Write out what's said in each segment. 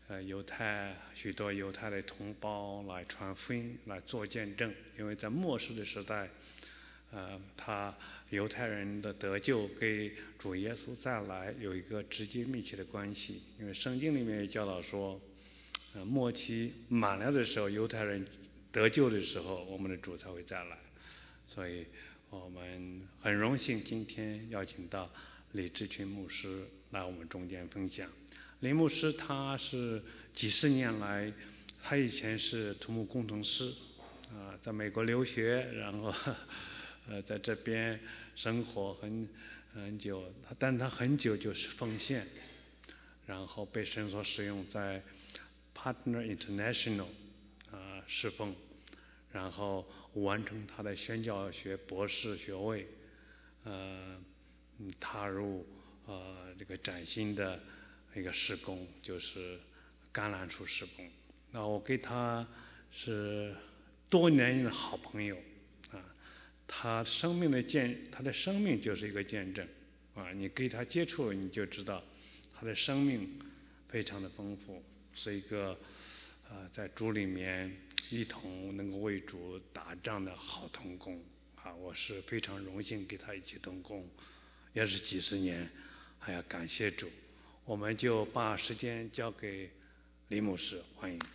许多犹太的同胞来传福音，来做见证。因为在末世的时代，犹太人的得救跟主耶稣再来有一个直接密切的关系。因为圣经里面也教导说，末期满了的时候，犹太人得救的时候，我们的主才会再来。所以我们很荣幸今天邀请到李志群牧师来我们中间分享。李牧师他是几十年来，他以前是土木工程师，在美国留学，然后在这边生活很久，但他很久就是奉献，然后被神所使用在 Partner International 侍奉，然后完成他的宣教学博士学位，踏入这个崭新的一个事工，就是橄榄树事工。那我跟他是多年的好朋友他的生命就是一个见证你跟他接触了，你就知道他的生命非常的丰富，是一个在主里面一同能够为主打仗的好同工我是非常荣幸跟他一起同工，也是几十年，还要感谢主。我们就把时间交给李牧师，欢迎。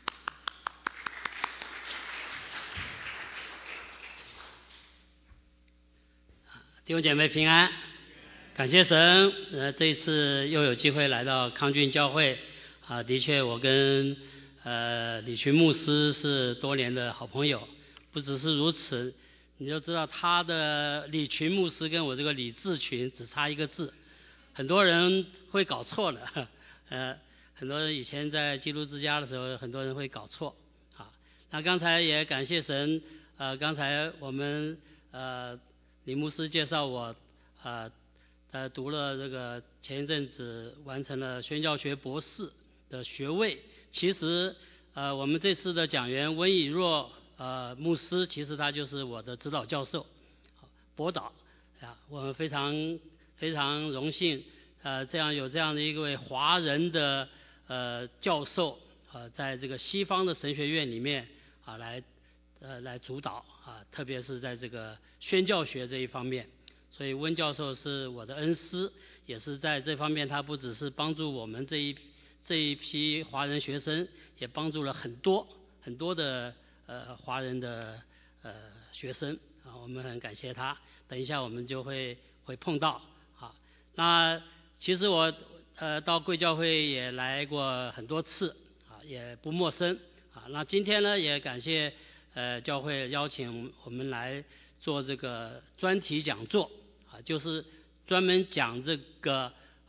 弟兄姐妹平安，感谢神。这一次又有机会来到康俊教会的确我跟李群牧师是多年的好朋友。不只是如此，你就知道他的李群牧师跟我这个李志群只差一个字，很多人会搞错了。很多人以前在基督之家的时候，很多人会搞错那刚才也感谢神，刚才我们李牧师介绍我读了这个前一阵子完成了宣教学博士的学位。其实我们这次的讲员温以若牧师，其实他就是我的指导教授博导我们非常非常荣幸有这样的一位华人的教授在这个西方的神学院里面来主导特别是在这个宣教学这一方面。所以温教授是我的恩师，也是在这方面他不只是帮助我们这一批华人学生，也帮助了很多很多的华人的学生我们很感谢他。等一下我们就会碰到那其实我到贵教会也来过很多次也不陌生那今天呢也感谢教会邀请我们来做这个专题讲座就是专门讲这个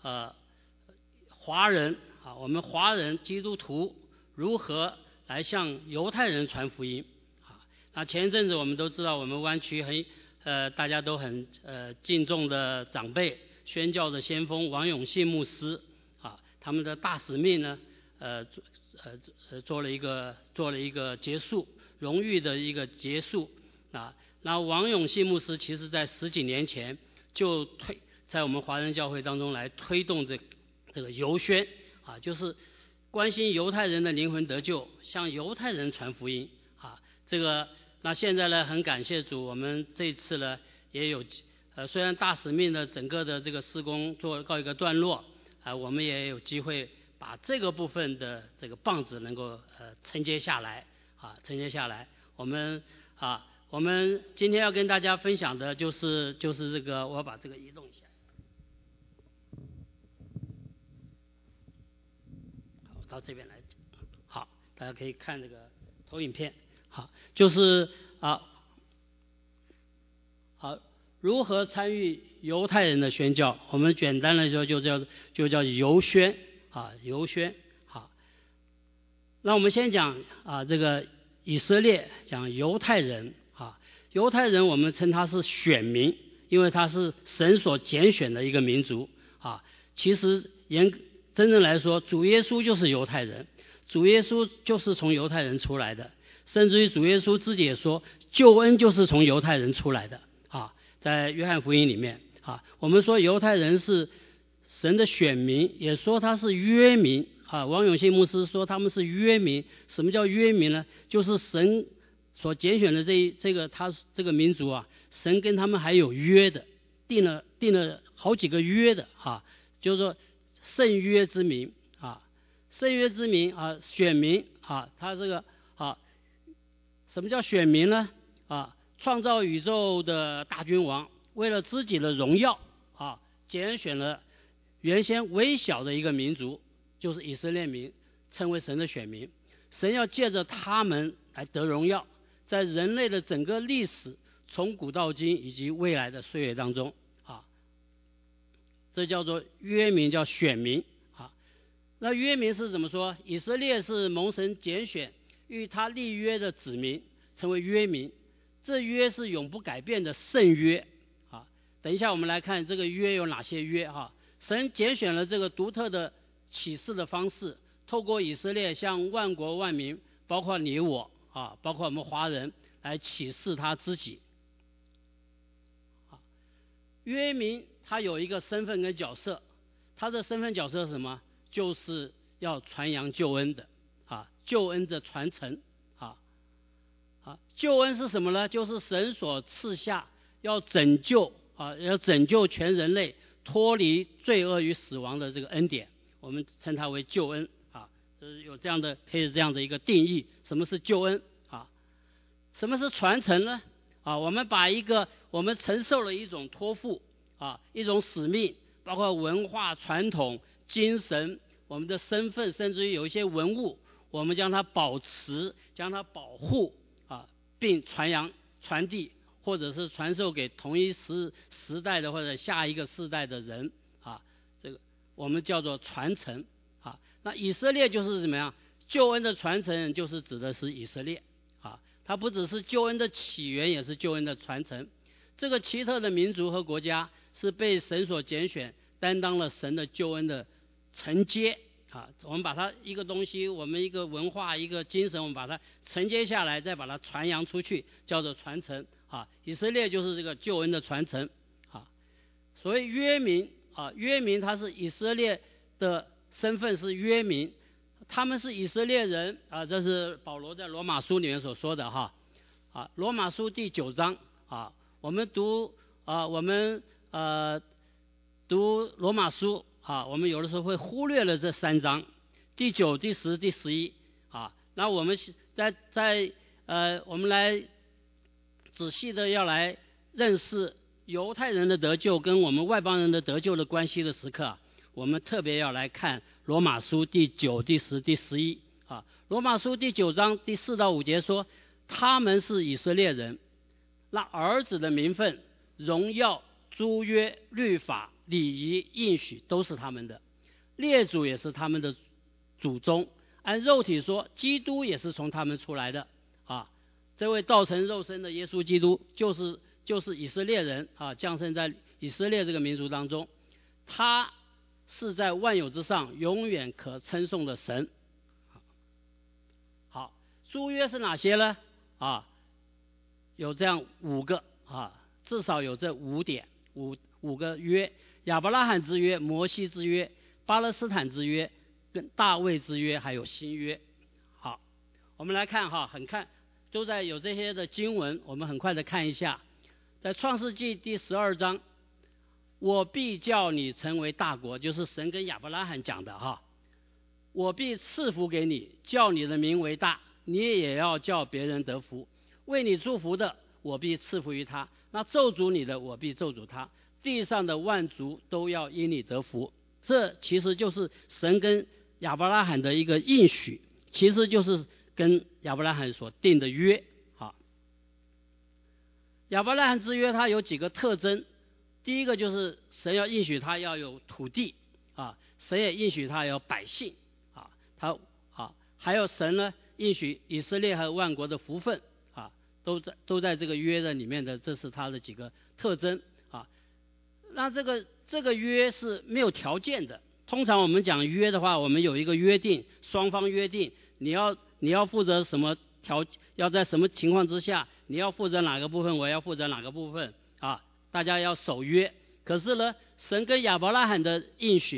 华人我们华人基督徒如何来向犹太人传福音那前一阵子我们都知道，我们湾区大家都很敬重的长辈，宣教的先锋王永信牧师他们的大使命呢做了一个结束，荣誉的一个结束那王永信牧师其实在10几年前就在我们华人教会当中来推动这个游宣就是关心犹太人的灵魂得救，向犹太人传福音那现在呢很感谢主，我们这次呢也有虽然大使命的整个的这个施工告一个段落我们也有机会把这个部分的这个棒子能够承接下来我们今天要跟大家分享的就是这个，我要把这个移动一下。好，到这边来。好，大家可以看这个投影片。好，就是如何参与犹太人的宣教？我们简单的说就叫游宣游宣。好，那我们先讲这个以色列，讲犹太人犹太人我们称他是选民，因为他是神所拣选的一个民族其实真正来说，主耶稣就是犹太人，主耶稣就是从犹太人出来的，甚至于主耶稣自己也说，救恩就是从犹太人出来的在约翰福音里面我们说犹太人是神的选民，也说他是约民王永信牧师说他们是约民。什么叫约民呢？就是神所拣选的他这个民族啊，神跟他们还有约的，定了好几个约的就是说圣约之民圣约之民选民他这个什么叫选民呢？创造宇宙的大君王为了自己的荣耀拣选了原先微小的一个民族，就是以色列民，称为神的选民。神要借着他们来得荣耀，在人类的整个历史，从古到今以及未来的岁月当中这叫做约民，叫选民那约民是怎么说？以色列是蒙神拣选与他立约的子民，成为约民。这约是永不改变的圣约等一下我们来看这个约有哪些约神拣选了这个独特的启示的方式，透过以色列向万国万民，包括你我包括我们华人，来启示他自己。约民他有一个身份跟角色，他的身份角色是什么？就是要传扬救恩的救恩的传承救恩是什么呢？就是神所赐下要拯救全人类脱离罪恶与死亡的这个恩典，我们称它为救恩就是有这样的可以这样的一个定义。什么是救恩什么是传承呢？我们承受了一种托付一种使命，包括文化传统、精神、我们的身份，甚至于有一些文物，我们将它保持，将它保护并传扬传递，或者是传授给同一时代的或者下一个世代的人这个我们叫做传承那以色列就是怎么样？救恩的传承就是指的是以色列它不只是救恩的起源，也是救恩的传承。这个奇特的民族和国家是被神所拣选，担当了神的救恩的承接我们把它一个东西，我们一个文化一个精神，我们把它承接下来，再把它传扬出去，叫做传承以色列就是这个救恩的传承所谓约民约民他是以色列的身份是约民，他们是以色列人这是保罗在罗马书里面所说的罗马书第9章我们读罗马书我们有的时候会忽略了这3章，第9、第10、第11那我们我们来仔细的要来认识犹太人的得救跟我们外邦人的得救的关系的时刻我们特别要来看罗马书第9、第10、第11罗马书第9章第4到5节说，他们是以色列人，那儿子的名分、荣耀、诸约、律法、礼仪、应许都是他们的，列祖也是他们的祖宗，按肉体说，基督也是从他们出来的这位道成肉身的耶稣基督就是以色列人降生在以色列这个民族当中，他是在万有之上永远可称颂的神。好，诸约是哪些呢？有这样5个至少有这5点五个约：亚伯拉罕之约、摩西之约、巴勒斯坦之约、跟大卫之约，还有新约。好，我们来看都在有这些的经文，我们很快的看一下。在创世纪第12章，我必叫你成为大国，就是神跟亚伯拉罕讲的我必赐福给你，叫你的名为大，你也要叫别人得福。为你祝福的，我必赐福于他；那咒诅你的，我必咒诅他。地上的万族都要因你得福。这其实就是神跟亚伯拉罕的一个应许，其实就是跟亚伯拉罕所定的约。亚伯拉罕之约它有几个特征，第一个就是神要应许他要有土地神也应许他要有百姓还有神呢应许以色列和万国的福分都在这个约的里面的，这是他的几个特征那这个约是没有条件的。通常我们讲约的话，我们有一个约定，双方约定你要负责什么要在什么情况之下，你要负责哪个部分，我要负责哪个部分大家要守约。可是呢，神跟亚伯拉罕的应许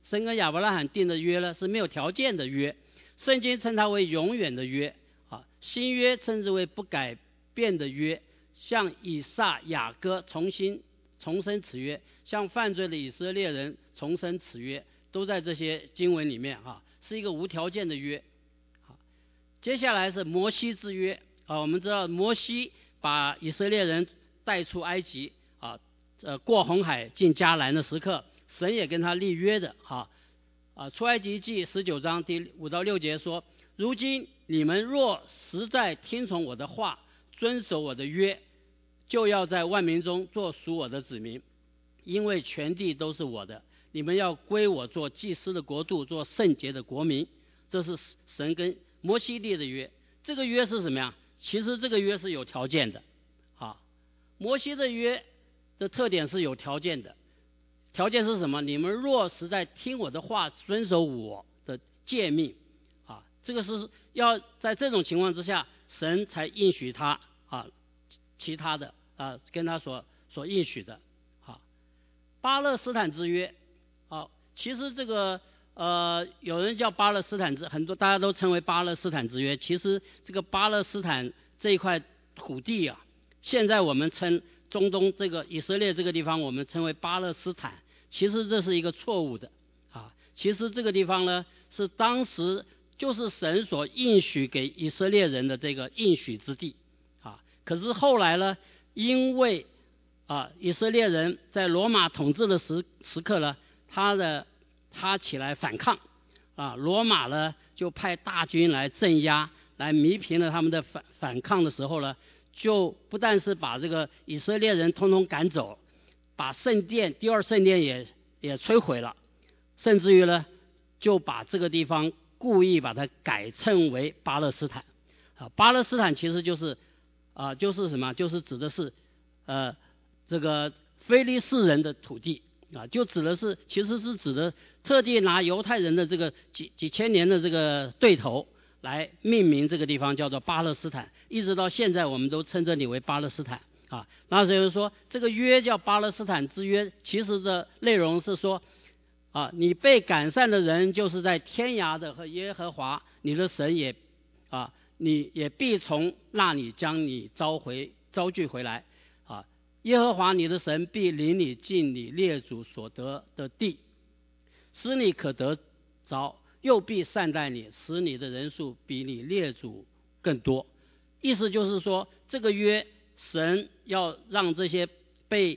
神跟亚伯拉罕定的约呢是没有条件的约，圣经称它为永远的约啊。新约称之为不改变的约，向以撒、雅各重申此约，向犯罪的以色列人重申此约，都在这些经文里面啊，是一个无条件的约。接下来是摩西之约啊，我们知道摩西把以色列人带出埃及啊，过红海进迦南的时刻，神也跟他立约的出埃及记19章第5到6节说：如今你们若实在听从我的话，遵守我的约，就要在万民中做属我的子民，因为全地都是我的，你们要归我做祭司的国度，做圣洁的国民。这是神跟摩西立的约。这个约是什么呀？其实这个约是有条件的摩西的约的特点是有条件的，条件是什么？你们若实在听我的话，遵守我的诫命这个是要在这种情况之下，神才应许他其他的跟他所应许的巴勒斯坦之约其实这个有人叫巴勒斯坦很多大家都称为巴勒斯坦之约。其实这个巴勒斯坦这一块土地现在我们称中东这个以色列这个地方，我们称为巴勒斯坦，其实这是一个错误的其实这个地方呢，是当时就是神所应许给以色列人的这个应许之地可是后来呢，因为以色列人在罗马统治的时刻呢，他起来反抗罗马呢就派大军来镇压，来弥平了他们的反抗的时候呢，就不但是把这个以色列人通通赶走，把圣殿第二圣殿也摧毁了，甚至于呢就把这个地方故意把它改称为巴勒斯坦巴勒斯坦其实就是什么？就是指的是这个非利士人的土地就指的是其实是指的特地拿犹太人的这个几千年的这个对头来命名这个地方叫做巴勒斯坦，一直到现在我们都称这里为巴勒斯坦那所以说这个约叫巴勒斯坦之约，其实的内容是说你被赶散的人就是在天涯的和耶和华你的神你也必从那里将你招聚回来耶和华你的神必领你进你列祖所得的地，使你可得着，又必善待你，使你的人数比你列祖更多。意思就是说，这个约神要让这些被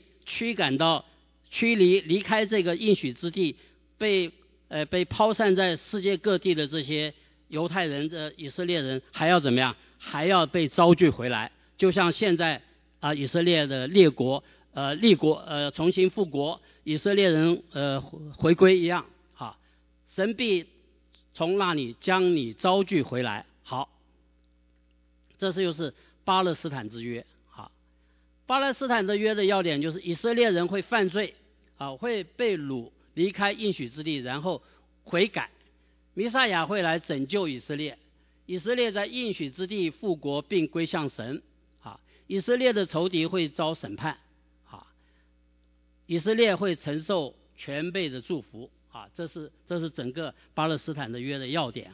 离开这个应许之地，被抛散在世界各地的这些犹太人的以色列人还要怎么样？还要被招聚回来，就像现在以色列的立国重新复国，以色列人回归一样神必从那里将你招聚回来。好，这就是巴勒斯坦之约巴勒斯坦的约的要点就是以色列人会犯罪会被掳离开应许之地，然后悔改，弥赛亚会来拯救以色列，以色列在应许之地复国并归向神以色列的仇敌会遭审判以色列会承受全备的祝福这是整个巴勒斯坦的约的要点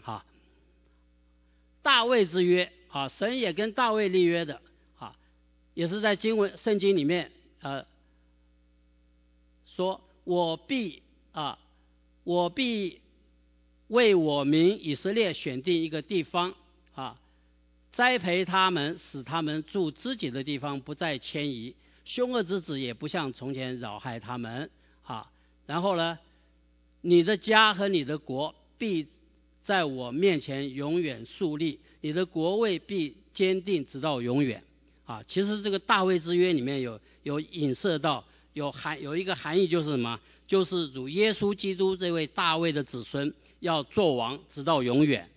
大卫之约神也跟大卫立约的也是在圣经里面说我必为我民以色列选定一个地方栽培他们，使他们住自己的地方，不再迁移，凶恶之子也不像从前扰害他们然后呢，你的家和你的国必在我面前永远树立，你的国位必坚定直到永远其实这个大卫之约里面有影射到有一个含义，就是什么？就是主耶稣基督这位大卫的子孙要做王直到永远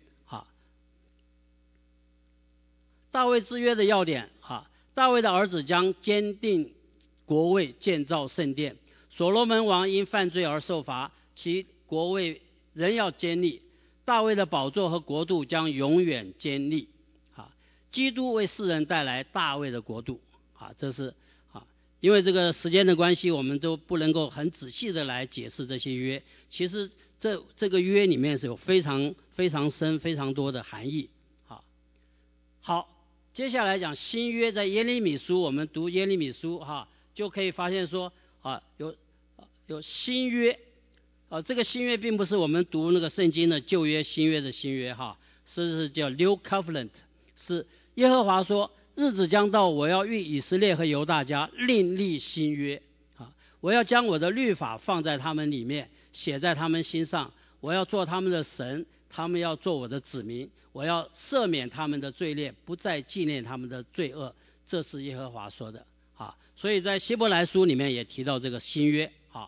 大卫之约的要点大卫的儿子将坚定国位，建造圣殿。所罗门王因犯罪而受罚，其国位仍要坚立。大卫的宝座和国度将永远坚立基督为世人带来大卫的国度这是因为这个时间的关系，我们都不能够很仔细的来解释这些约。其实这个约里面是有非常非常深、非常多的含义。好，接下来讲新约，在耶利米书，我们读耶利米书就可以发现说有新约。这个新约并不是我们读那个圣经的旧约、新约的新约是叫 New Covenant， 是耶和华说，日子将到，我要与以色列和犹大家另立新约我要将我的律法放在他们里面，写在他们心上，我要做他们的神，他们要做我的子民，我要赦免他们的罪孽，不再纪念他们的罪恶，这是耶和华说的所以在希伯来书里面也提到这个新约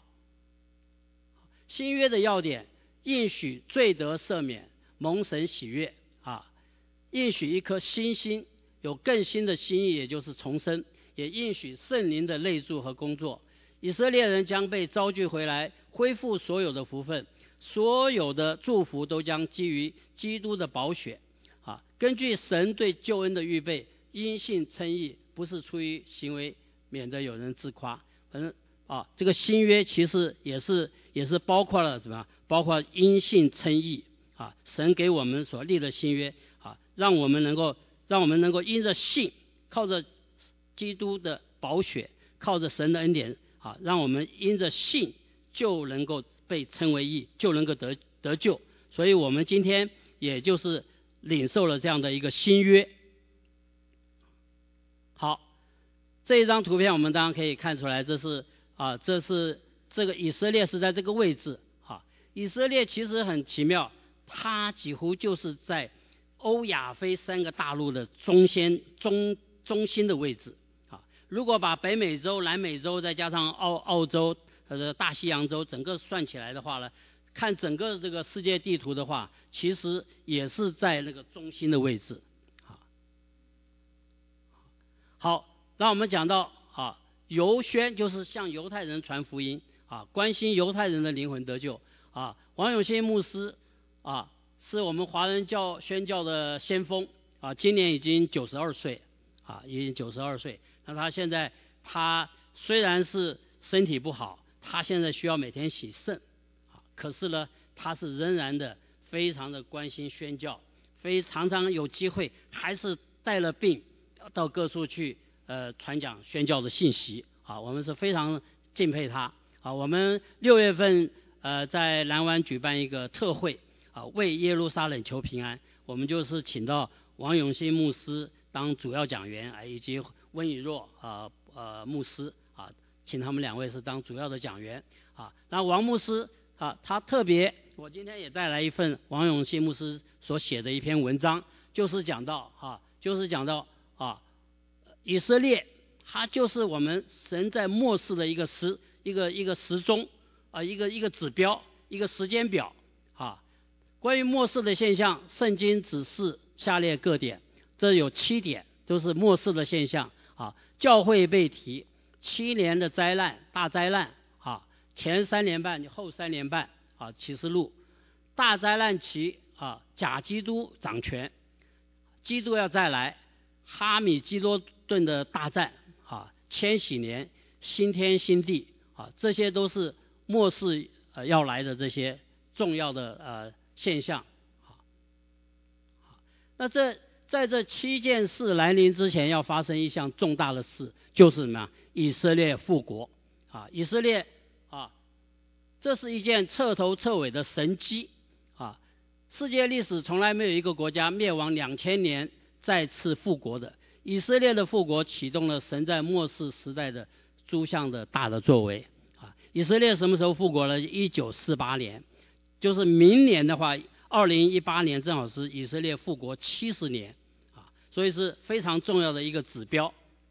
新约的要点，应许罪得赦免，蒙神喜悦应许一颗新心，有更新的心意，也就是重生，也应许圣灵的内住和工作。以色列人将被召聚回来，恢复所有的福分，所有的祝福都将基于基督的宝血根据神对救恩的预备，因信称义，不是出于行为，免得有人自夸。反正这个新约其实也是包括了什么？包括因信称义神给我们所立的新约让我们能够因着信，靠着基督的宝血，靠着神的恩典让我们因着信就能够被称为义，就能够得救。所以我们今天也就是领受了这样的一个新约。好，这一张图片我们当然可以看出来，这是这个以色列是在这个位置以色列其实很奇妙，它几乎就是在欧亚非三个大陆的中心的位置如果把北美洲、南美洲再加上澳洲大西洋洲整个算起来的话呢，看整个这个世界地图的话，其实也是在那个中心的位置好，那我们讲到犹宣，就是向犹太人传福音关心犹太人的灵魂得救王永信牧师是我们华人宣教的先锋今年已经92岁已经92岁。那他虽然是身体不好，他现在需要每天洗肾可是呢，他是仍然的非常的关心宣教，常常有机会还是带了病到各处去传讲宣教的信息我们是非常敬佩他我们6月份在南湾举办一个特会为耶路撒冷求平安，我们就是请到王永信牧师当主要讲员以及温以若牧师请他们2位是当主要的讲员那王牧师他特别，我今天也带来一份王永信牧师所写的一篇文章，就是讲到以色列它就是我们神在末世的一个时钟一个指标，一个时间表关于末世的现象，圣经指示下列各点，这有7点，都是末世的现象教会被提7年的灾难，大灾难前3年半后3年半启示录，大灾难期假基督掌权，基督要再来，哈米基多顿的大战千禧年，新天新地这些都是末世要来的这些重要的现象那在这7件事来临之前，要发生一项重大的事，就是什么？以色列复国以色列这是一件彻头彻尾的神迹世界历史从来没有一个国家灭亡2000年再次复国的。以色列的复国启动了神在末世时代的诸项的大的作为以色列什么时候复国呢？1948年，就是明年的话2018年正好是以色列复国70年所以是非常重要的一个指标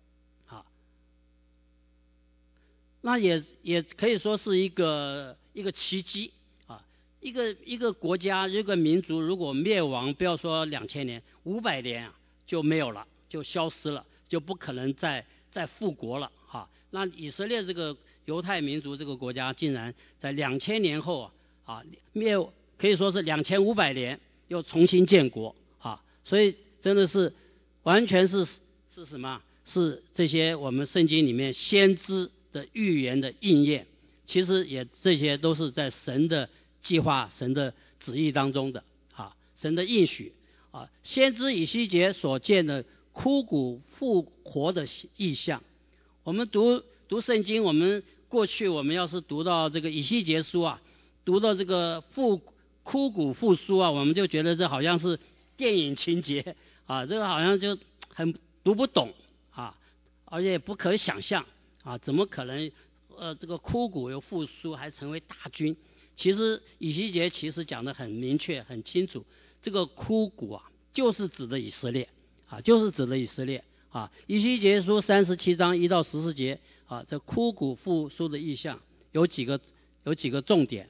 那也可以说是一个奇迹一个国家一个民族如果灭亡，不要说2000年500年就没有了，就消失了，就不可能再复国了那以色列这个犹太民族这个国家竟然在2000年后可以说是2500年又重新建国所以真的是完全是什么？是这些我们圣经里面先知的预言的应验，其实也这些都是在神的计划神的旨意当中的神的应许先知以西结所见的枯骨复活的意象。我们读圣经，我们过去我们要是读到这个以西结书读到这个枯骨复苏我们就觉得这好像是电影情节这个好像就很读不懂而且不可想象怎么可能这个枯骨有复苏还成为大军？其实以西结其实讲得很明确很清楚，这个枯骨就是指的以色列就是指的以色列以西结书37章1到14节这枯骨复苏的意象有几个重点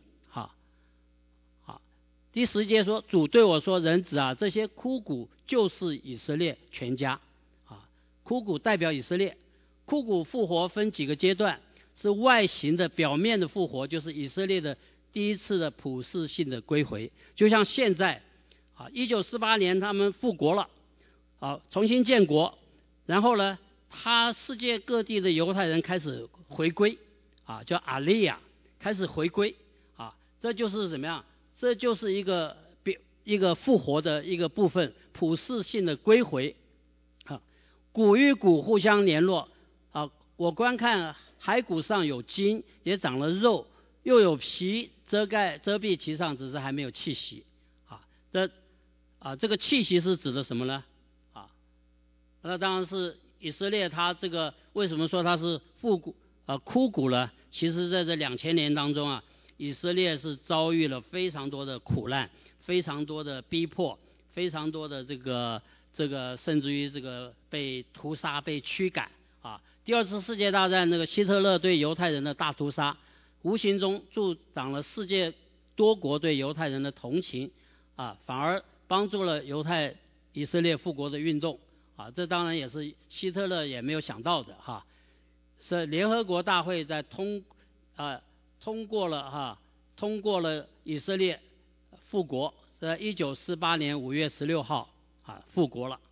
第10节说，主对我说，人子这些枯骨就是以色列全家枯骨代表以色列。枯骨复活分几个阶段，是外形的表面的复活，就是以色列的第一次的普世性的归回。就像现在1948年他们复国了重新建国，然后呢世界各地的犹太人开始回归叫阿利亚，开始回归这就是怎么样？这就是一个复活的一个部分，普世性的归回骨与骨互相联络我观看骸骨上有筋，也长了肉，又有皮遮蔽其上，只是还没有气息这个气息是指的什么呢那当然是以色列，它这个为什么说它是枯骨呢？其实在这2000年当中以色列是遭遇了非常多的苦难，非常多的逼迫，非常多的这个甚至于这个被屠杀被驱赶第二次世界大战那个希特勒对犹太人的大屠杀，无形中助长了世界多国对犹太人的同情反而帮助了以色列复国的运动这当然也是希特勒也没有想到的是联合国大会在通过了以色列复国，在1948年5月16号复国了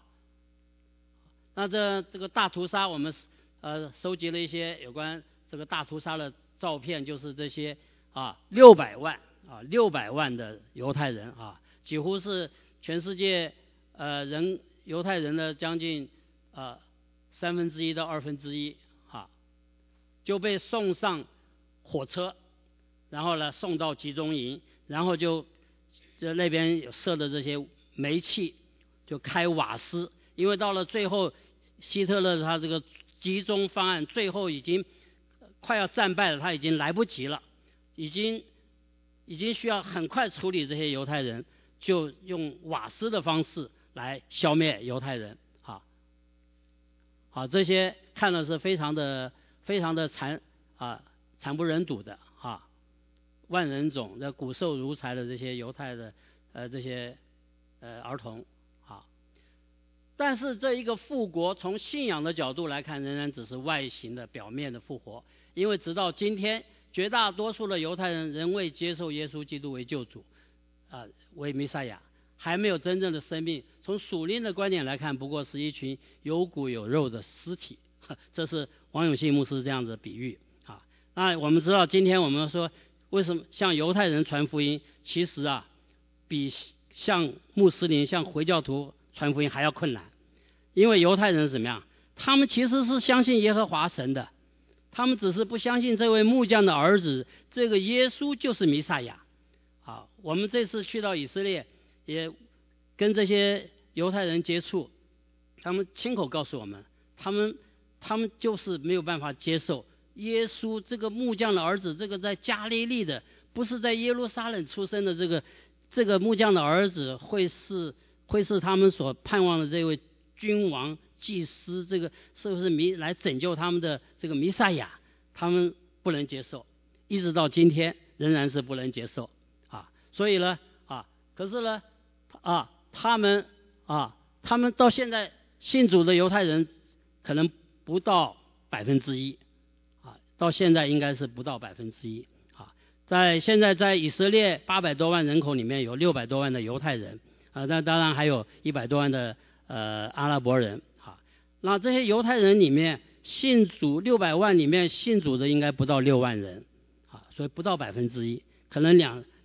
那这个大屠杀，我们收集了一些有关这个大屠杀的照片，就是这些600万的犹太人几乎是全世界犹太人的将近1/3到1/2就被送上火车，然后呢送到集中营，然后就那边有设的这些煤气就开瓦斯，因为到了最后希特勒他这个集中方案最后已经快要战败了，他已经来不及了，已经需要很快处理这些犹太人，就用瓦斯的方式来消灭犹太人这些看了是非常的惨不忍睹的万人冢的骨瘦如柴的这些犹太的这些儿童但是这一个复国从信仰的角度来看，仍然只是外形的表面的复活，因为直到今天绝大多数的犹太人仍未接受耶稣基督为救主为弥赛亚，还没有真正的生命。从属灵的观点来看，不过是一群有骨有肉的尸体这是王永信牧师这样子的比喻那我们知道今天我们说为什么向犹太人传福音，其实比向穆斯林向回教徒传福音还要困难。因为犹太人是怎么样？他们其实是相信耶和华神的，他们只是不相信这位木匠的儿子，这个耶稣就是弥赛亚我们这次去到以色列，也跟这些犹太人接触，他们亲口告诉我们，他们就是没有办法接受耶稣这个木匠的儿子，这个在加利利的，不是在耶路撒冷出生的这个木匠的儿子会是他们所盼望的这位君王祭司，这个是不是来拯救他们的这个弥赛亚，他们不能接受，一直到今天仍然是不能接受所以呢可是呢他们到现在信主的犹太人可能不到1%到现在应该是不到1%现在在以色列800多万人口里面有600多万的犹太人那当然还有100多万的阿拉伯人那这些犹太人里面信主600万里面信主的应该不到6万人所以不到1%，可能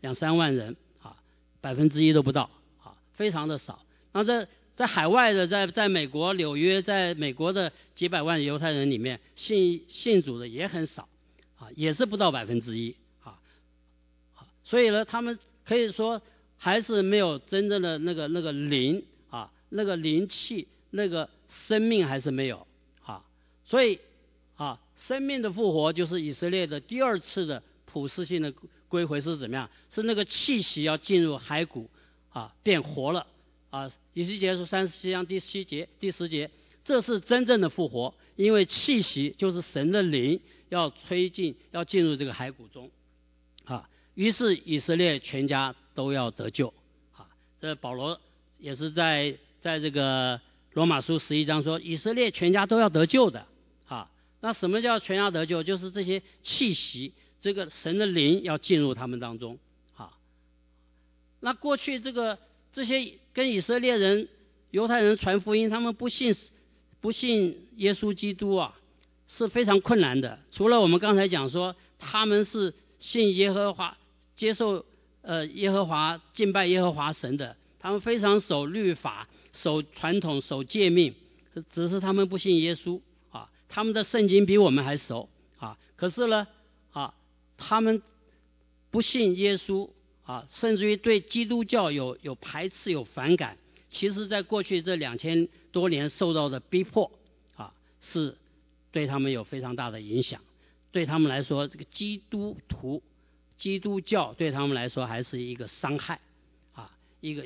2-3万人啊，1%都不到啊，非常的少。那在海外的，在美国纽约，在美国的几百万犹太人里面，信主的也很少啊，也是不到1%啊。所以呢，他们可以说还是没有真正的那个灵啊，那个灵气，那个生命还是没有啊。所以啊，生命的复活就是以色列的第二次的普世性的归回是怎么样？是那个气息要进入骸骨啊，变活了啊。以西结书37章第10节，这是真正的复活，因为气息就是神的灵要进入这个骸骨中啊。于是以色列全家都要得救啊。这保罗也是在这个罗马书11章说，以色列全家都要得救的啊。那什么叫全家得救？就是这些气息，这个神的灵要进入他们当中啊。那过去这些跟以色列人、犹太人传福音，他们不信耶稣基督啊，是非常困难的。除了我们刚才讲说，他们是信耶和华、接受耶和华、敬拜耶和华神的，他们非常守律法、守传统、守诫命，只是他们不信耶稣啊。他们的圣经比我们还熟啊，可是呢啊，他们不信耶稣啊，甚至于对基督教有排斥、有反感。其实在过去这2000多年受到的逼迫啊，是对他们有非常大的影响。对他们来说，这个基督教对他们来说还是一个伤害啊，一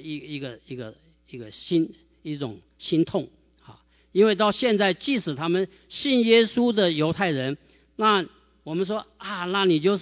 种心痛啊。因为到现在，即使他们信耶稣的犹太人，那我们说啊，那你就是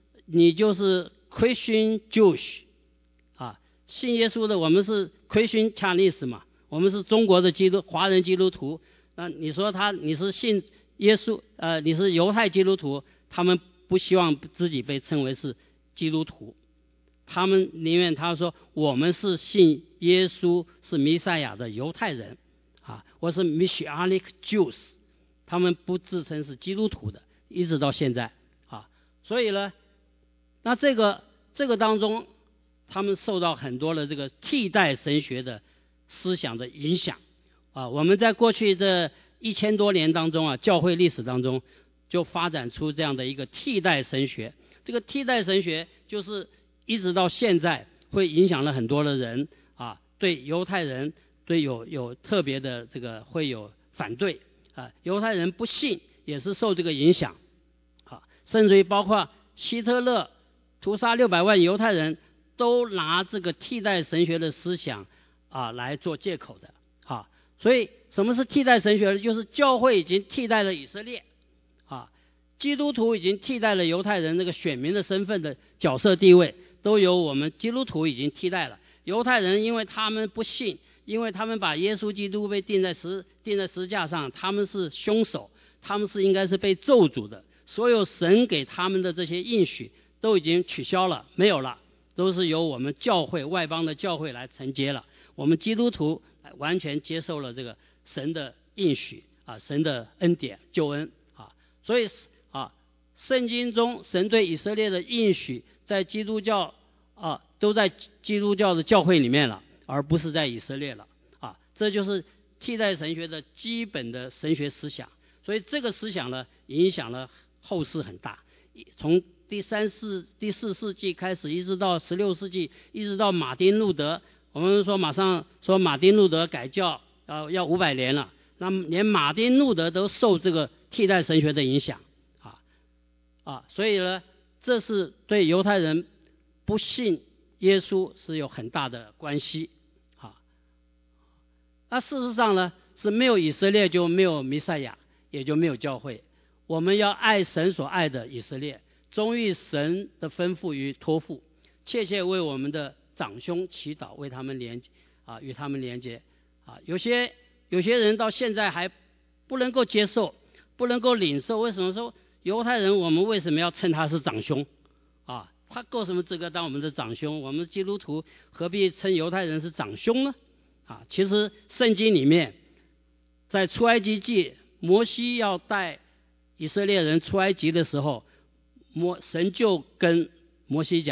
Christian Jewish 啊，信耶稣的我们是 Christian Chinese 嘛，我们是中国的华人基督徒。那你说你是信耶稣你是犹太基督徒，他们不希望自己被称为是基督徒，他们宁愿他说我们是信耶稣是弥赛亚的犹太人啊，我是 Messianic Jews， 他们不自称是基督徒的，一直到现在啊。所以呢，那这个当中，他们受到很多的这个替代神学的思想的影响啊。我们在过去这1000多年当中啊，教会历史当中就发展出这样的一个替代神学。这个替代神学就是一直到现在会影响了很多的人啊，对犹太人对有特别的这个会有反对啊，犹太人不信也是受这个影响啊，甚至于包括希特勒屠杀600万犹太人，都拿这个替代神学的思想啊来做借口的啊。所以什么是替代神学呢？就是教会已经替代了以色列啊，基督徒已经替代了犹太人那个选民的身份的角色地位，都由我们基督徒已经替代了。犹太人因为他们不信，因为他们把耶稣基督被钉在十字架上，他们是凶手，他们是应该是被咒诅的，所有神给他们的这些应许都已经取消了，没有了，都是由我们教会外邦的教会来承接了。我们基督徒完全接受了这个神的应许啊，神的恩典救恩啊。所以啊，圣经中神对以色列的应许在基督教啊，都在基督教的教会里面了，而不是在以色列了啊。这就是替代神学的基本的神学思想。所以这个思想呢，影响了后世很大，从第4世纪开始，一直到16世纪，一直到马丁路德。我们马上说马丁路德改教要500年了，那么连马丁路德都受这个替代神学的影响啊，所以呢，这是对犹太人不信耶稣是有很大的关系啊。那事实上呢，是没有以色列就没有弥赛亚，也就没有教会。我们要爱神所爱的以色列，忠于神的吩咐与托付，切切为我们的长兄祈祷，为他们与他们连接啊。有些人到现在还不能够接受，不能够领受。为什么说犹太人我们为什么要称他是长兄啊？他够什么资格当我们的长兄？我们基督徒何必称犹太人是长兄呢？啊，其实圣经里面在出埃及记，摩西要带以色列人出埃及的时候，神就跟摩西讲，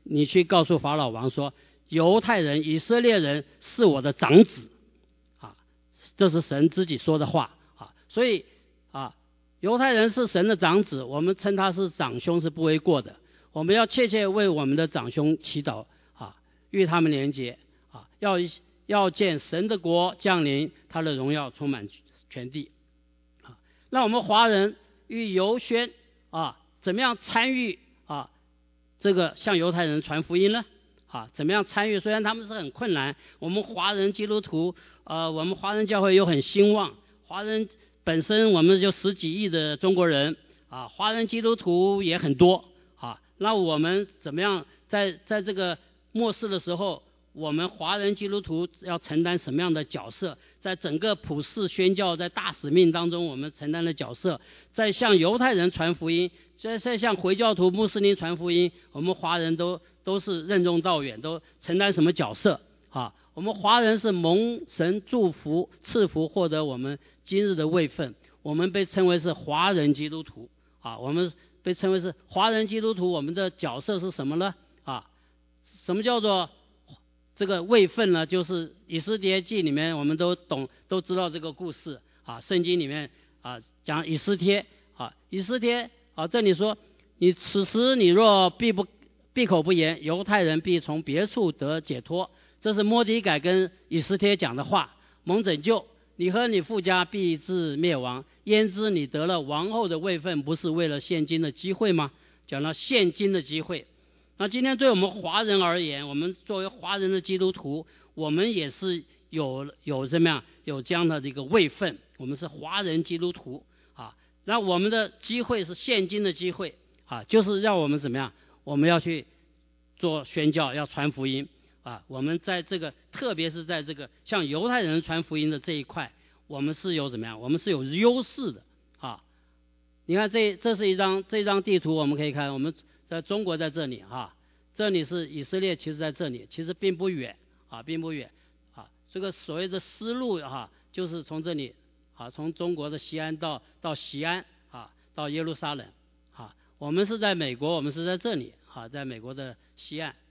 你去告诉法老王说，犹太人、以色列人是我的长子啊，这是神自己说的话啊。所以啊，犹太人是神的长子，我们称他是长兄是不为过的。我们要切切为我们的长兄祈祷啊，与他们连结啊，要见神的国降临，他的荣耀充满全地啊。那我们华人与犹宣啊，怎么样参与啊？这个向犹太人传福音呢？啊，怎么样参与？虽然他们是很困难，我们华人基督徒，我们华人教会又很兴旺，华人本身我们就10几亿的中国人啊，华人基督徒也很多啊。那我们怎么样在这个末世的时候，我们华人基督徒要承担什么样的角色？在整个普世宣教，在大使命当中，我们承担的角色，在向犹太人传福音，在向回教徒、穆斯林传福音，我们华人都是任重道远，都承担什么角色啊？我们华人是蒙神祝福赐福，获得我们今日的位分，我们被称为是华人基督徒啊，我们被称为是华人基督徒，我们的角色是什么呢？啊，什么叫做这个位分呢？就是以斯帖记里面我们都懂都知道这个故事啊，圣经里面啊讲以斯帖啊，这里说你此时你若闭口不言，犹太人必从别处得解脱。这是末底改跟以斯帖讲的话，蒙拯救，你和你父家必至灭亡。焉知你得了王后的位分，不是为了现今的机会吗？讲到现今的机会。那今天对我们华人而言，我们作为华人的基督徒，我们也是有怎么样有这样的一个位分，我们是华人基督徒啊。那我们的机会是现今的机会啊，就是让我们怎么样？我们要去做宣教，要传福音啊。我们在这个，特别是在这个向犹太人传福音的这一块，我们是有怎么样？我们是有优势的啊。你看这是这张地图，我们可以看，我们在中国在这里啊，这里是以色列，其实在这里，其实并不远啊，并不远啊。这个所谓的丝路啊，就是从这里啊，从中国的西安到西安啊，到耶路撒冷啊。我们是在美国，我们是在这里啊，在美国的西岸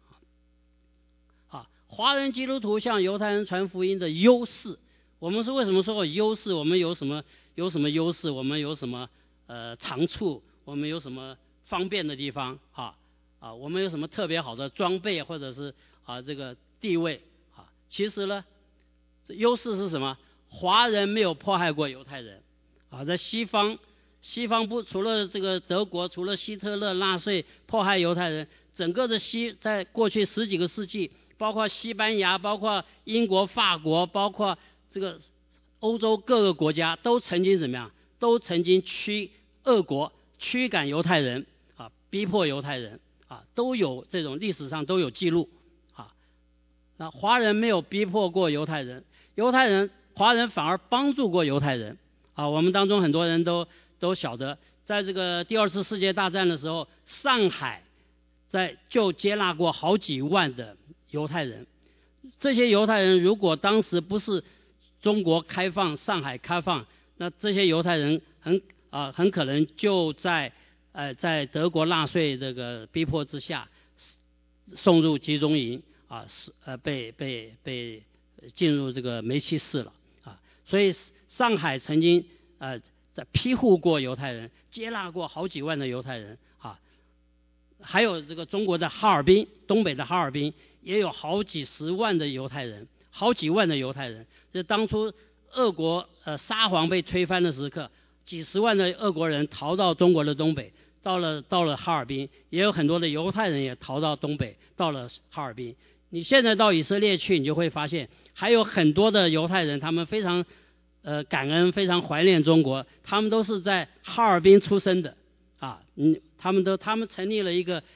啊。华人基督徒向犹太人传福音的优势，我们是为什么说有优势？我们有什么优势？我们有什么长处？我们有什么方便的地方啊？我们有什么特别好的装备，或者是这个地位啊？其实呢，优势是什么？华人没有迫害过犹太人啊，在西方不除了这个德国，除了希特勒纳粹迫害犹太人，整个的在过去10几个世纪，包括西班牙，包括英国、法国，包括这个欧洲各个国家，都曾经怎么样？都曾经俄国驱赶犹太人啊，逼迫犹太人啊，都有这种历史上都有记录啊。那华人没有逼迫过犹太人，华人反而帮助过犹太人啊。我们当中很多人都晓得，在这个第2次世界大战的时候，上海就接纳过好几万的犹太人。这些犹太人如果当时不是中国开放，上海开放，那这些犹太人很可能就在德国纳粹这个逼迫之下送入集中营啊，被进入这个煤气室了啊。所以上海曾经在庇护过犹太人，接纳过好几万的犹太人啊。还有这个中国的哈尔滨，东北的哈尔滨也有好几十万的犹太人，好几万的犹太人。这当初俄国沙皇被推翻的时刻，几十万的俄国人逃到中国的东北，到了哈尔滨，也有很多的犹太人也逃到东北，到了哈尔滨。你现在到以色列去，你就会发现还有很多的犹太人，他们非常感恩，非常怀念中国，他们都是在哈尔滨出生的啊。他们成立了一个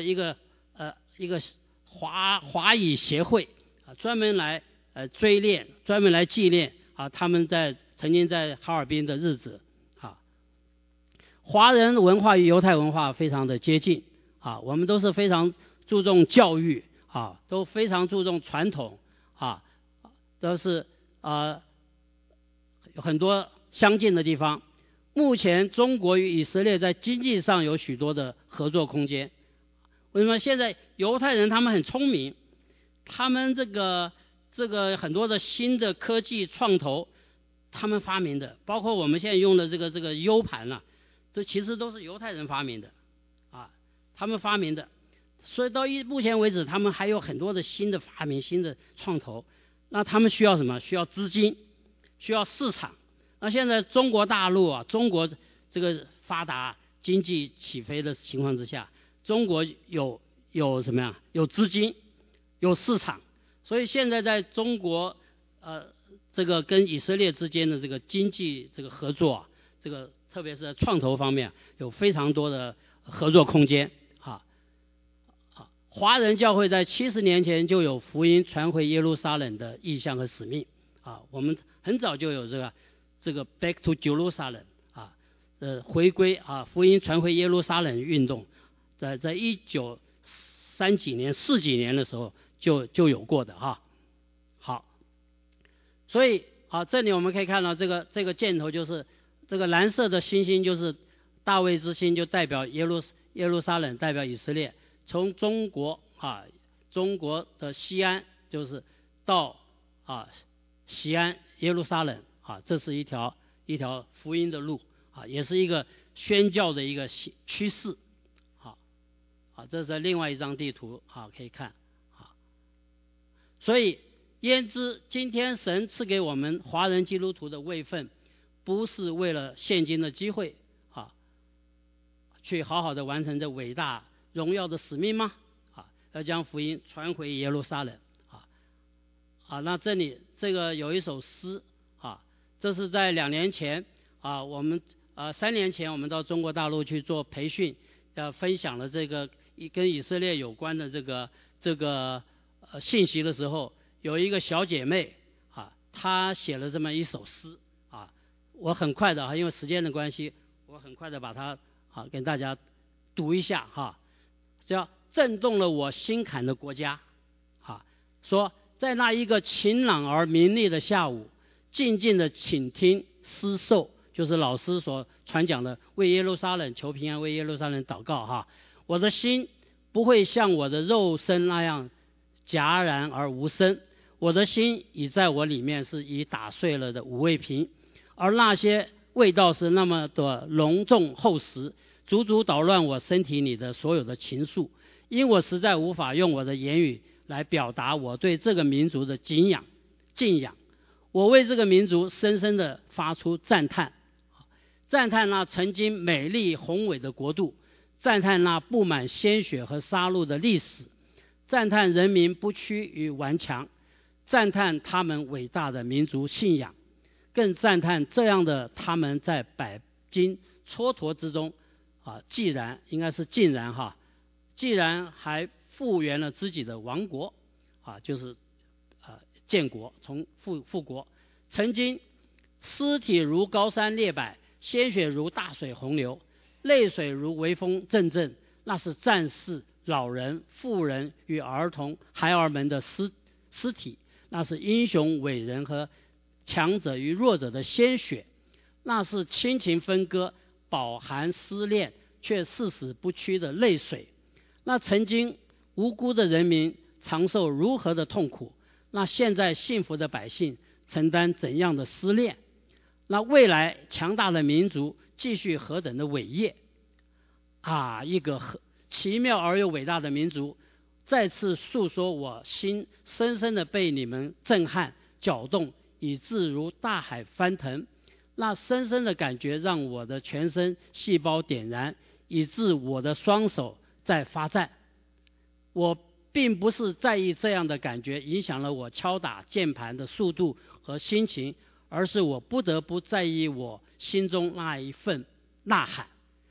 华裔协会啊，专门来追念，专门来纪念啊他们曾经在哈尔滨的日子啊。华人文化与犹太文化非常的接近啊，我们都是非常注重教育啊，都非常注重传统啊，都是有很多相近的地方。目前中国与以色列在经济上有许多的合作空间， 为什么？现在犹太人他们很聪明，他们这个很多的新的科技创投，他们发明的，包括我们现在用的这个 U 盘啊，这其实都是犹太人发明的啊，他们发明的。所以到目前为止，他们还有很多的新的发明、新的创投。那他们需要什么？需要资金，需要市场。那现在中国大陆啊，中国这个发达、经济起飞的情况之下，中国有什么呀？有资金，有市场。所以现在在中国这个跟以色列之间的这个经济这个合作啊，这个特别是在创投方面有非常多的合作空间啊。华人教会在70年前就有福音传回耶路撒冷的意向和使命啊，我们很早就有这个 Back to Jerusalem 啊，回归啊，福音传回耶路撒冷运动，在1930几年、40几年的时候就有过的哈。好，所以这里我们可以看到这个箭头就是这个蓝色的星星，就是大卫之星，就代表耶路撒冷，代表以色列。从中国的西安就是到西安耶路撒冷这是一条福音的路也是一个宣教的一个趋势这是另外一张地图可以看所以焉知今天神赐给我们华人基督徒的位分，不是为了现今的机会去好好的完成这伟大荣耀的使命吗？要将福音传回耶路撒冷那这里这个有一首诗这是在2年前我们3年前我们到中国大陆去做培训，分享了这个跟以色列有关的这个信息的时候，有一个小姐妹她写了这么一首诗我很快的因为时间的关系，我很快的把它跟大家读一下叫震动了我心坎的国家说在那一个晴朗而明丽的下午，静静的倾听诗授，就是老师所传讲的为耶路撒冷求平安，为耶路撒冷祷告我的心不会像我的肉身那样戛然而无声，我的心已在我里面是已打碎了的五味瓶，而那些味道是那么的隆重厚实，足足捣乱我身体里的所有的情愫，因我实在无法用我的言语来表达我对这个民族的敬仰。我为这个民族深深地发出赞叹，赞叹那曾经美丽宏伟的国度，赞叹那布满鲜血和杀戮的历史，赞叹人民不屈与顽强，赞叹他们伟大的民族信仰，更赞叹这样的他们在百经蹉跎之中既然还复原了自己的王国就是建国，从复国。曾经尸体如高山裂柏，鲜血如大水洪流，泪水如微风阵阵，那是战士、老人、妇人与儿童孩儿们的尸体，那是英雄伟人和强者与弱者的鲜血，那是亲情分割饱含思念却誓死不屈的泪水。那曾经无辜的人民承受如何的痛苦，那现在幸福的百姓承担怎样的思念，那未来强大的民族继续何等的伟业一个奇妙而又伟大的民族，再次诉说我心深深的被你们震撼搅动，以致如大海翻腾，那深深的感觉让我的全身细胞点燃，以致我的双手在发颤。我并不是在意这样的感觉影响了我敲打键盘的速度和心情，而是我不得不在意我心中那一份呐喊。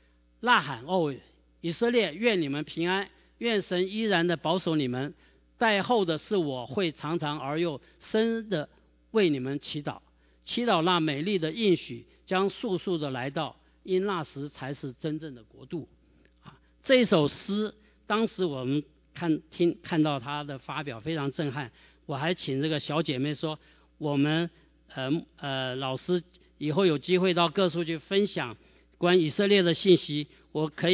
以色列，愿你们平安，愿神依然的保守你们。待后的是我会常常而又深的为你们祈祷，祈祷那美丽的应许将速速的来到，因那时才是真正的国度这一首诗当时我们看到他的发表非常震撼，我还请这个小姐妹说，我们老师以后有机会到各处去分享关于以色列的信息，我可以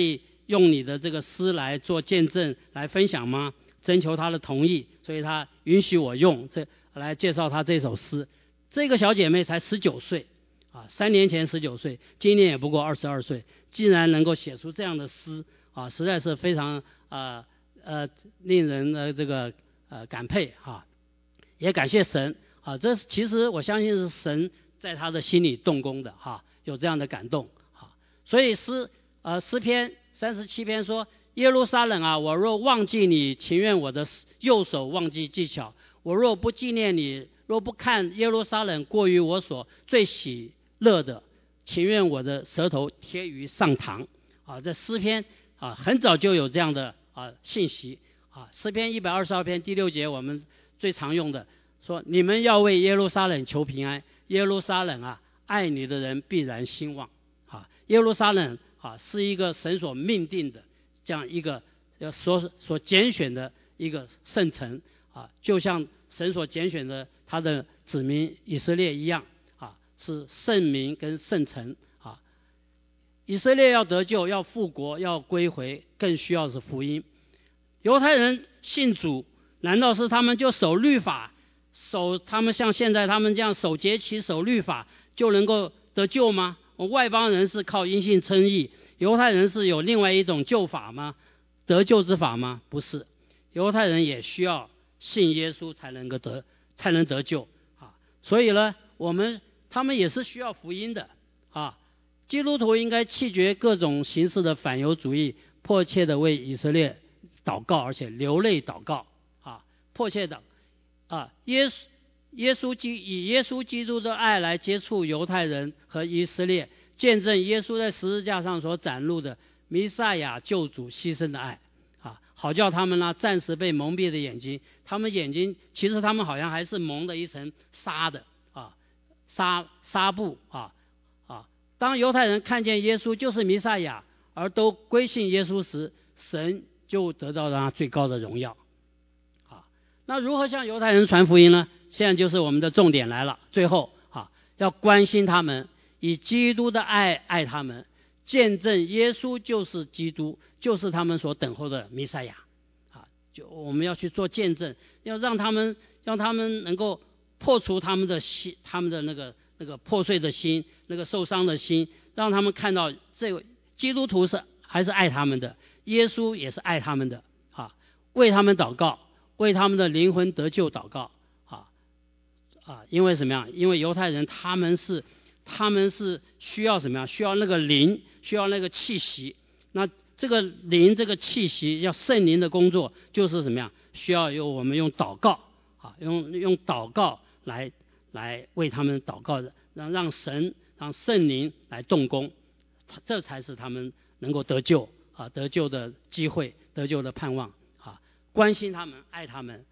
用你的这个诗来做见证来分享吗？征求他的同意，所以他允许我用这来介绍他这首诗。这个小姐妹才19岁3年前19岁，今年也不过22岁，竟然能够写出这样的诗实在是非常令人这个感佩也感谢神这其实我相信是神在他的心里动工的有这样的感动所以诗篇37篇说，耶路撒冷啊，我若忘记你，情愿我的右手忘记技巧，我若不纪念你，若不看耶路撒冷过于我所最喜乐的，情愿我的舌头贴于上膛这诗篇很早就有这样的信息诗篇122篇第6节我们最常用的说，你们要为耶路撒冷求平安，耶路撒冷啊，爱你的人必然兴旺耶路撒冷是一个神所命定的这样一个所拣选的一个圣城就像神所拣选的他的子民以色列一样是圣民跟圣城以色列要得救，要复国，要归回，更需要是福音。犹太人信主，难道是他们就守律法，他们像现在他们这样守节期守律法就能够得救吗？外邦人是靠因信称义，犹太人是有另外一种救法吗？得救之法吗？不是，犹太人也需要信耶稣才能得救所以呢他们也是需要福音的基督徒应该弃绝各种形式的反犹主义，迫切的为以色列祷告，而且流泪祷告迫切的以耶稣基督的爱来接触犹太人和以色列，见证耶稣在十字架上所展露的弥赛亚救主牺牲的爱好叫他们暂时被蒙蔽的眼睛，他们眼睛其实他们好像还是蒙的一层纱的纱布当犹太人看见耶稣就是弥赛亚而都归信耶稣时，神就得到了他最高的荣耀那如何向犹太人传福音呢？现在就是我们的重点来了，最后要关心他们，以基督的爱爱他们，见证耶稣就是基督，就是他们所等候的弥赛亚就我们要去做见证，要让他们能够破除他们的心，他们的那个破碎的心，那个受伤的心，让他们看到这位基督徒还是爱他们的，耶稣也是爱他们的为他们祷告，为他们的灵魂得救祷告因为什么样？因为犹太人他们是需要什么样？需要那个灵，需要那个气息。那这个灵，这个气息，要圣灵的工作，就是什么样？需要我们用祷告用祷告来为他们祷告的，让圣灵来动工，这才是他们能够得救得救的机会，得救的盼望关心他们，爱他们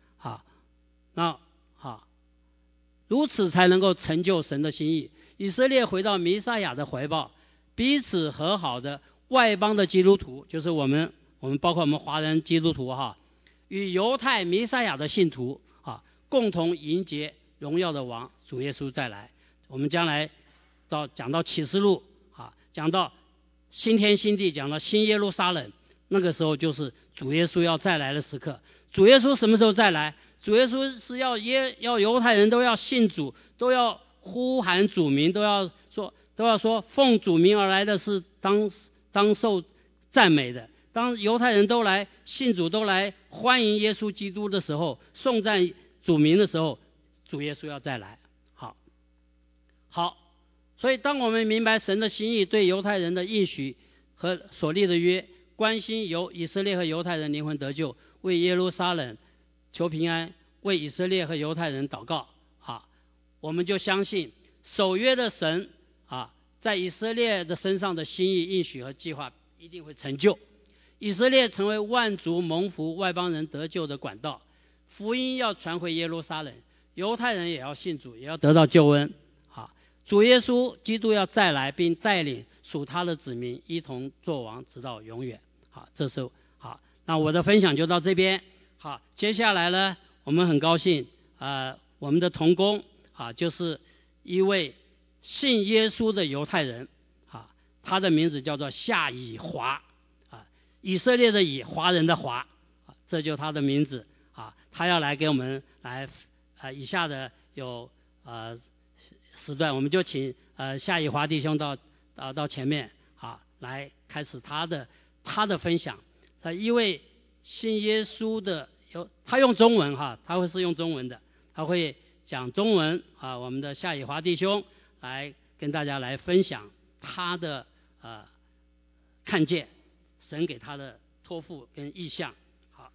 如此才能够成就神的心意。以色列回到弥赛亚的怀抱，彼此和好的外邦的基督徒，就是我们包括我们华人基督徒与犹太弥赛亚的信徒共同迎接荣耀的王主耶稣再来。我们将来讲到启示录讲到新天新地，讲到新耶路撒冷，那个时候就是主耶稣要再来的时刻。主耶稣什么时候再来？主耶稣是要犹太人都要信主，都要呼喊主名，都要说奉主名而来的是当受赞美的。当犹太人都来信主，都来欢迎耶稣基督的时候，颂赞主名的时候，主耶稣要再来。好，所以当我们明白神的心意，对犹太人的应许和所立的约，关心由以色列和犹太人灵魂得救，为耶路撒冷求平安，为以色列和犹太人祷告我们就相信守约的神在以色列的身上的心意应许和计划一定会成就。以色列成为万族蒙福外邦人得救的管道，福音要传回耶路撒冷，犹太人也要信主，也要得到救恩主耶稣基督要再来，并带领属他的子民一同作王直到永远这是那我的分享就到这边接下来呢，我们很高兴我们的同工就是一位信耶稣的犹太人他的名字叫做夏以华以色列的以，华人的华，这就他的名字啊。他要来给我们来以下的有时段，我们就请夏以华弟兄到前面啊，来开始他的分享。他一位信耶稣的他用中文哈，他会是用中文的，他会讲中文啊。我们的夏以华弟兄来跟大家来分享他的看见，神给他的托付跟意向。好，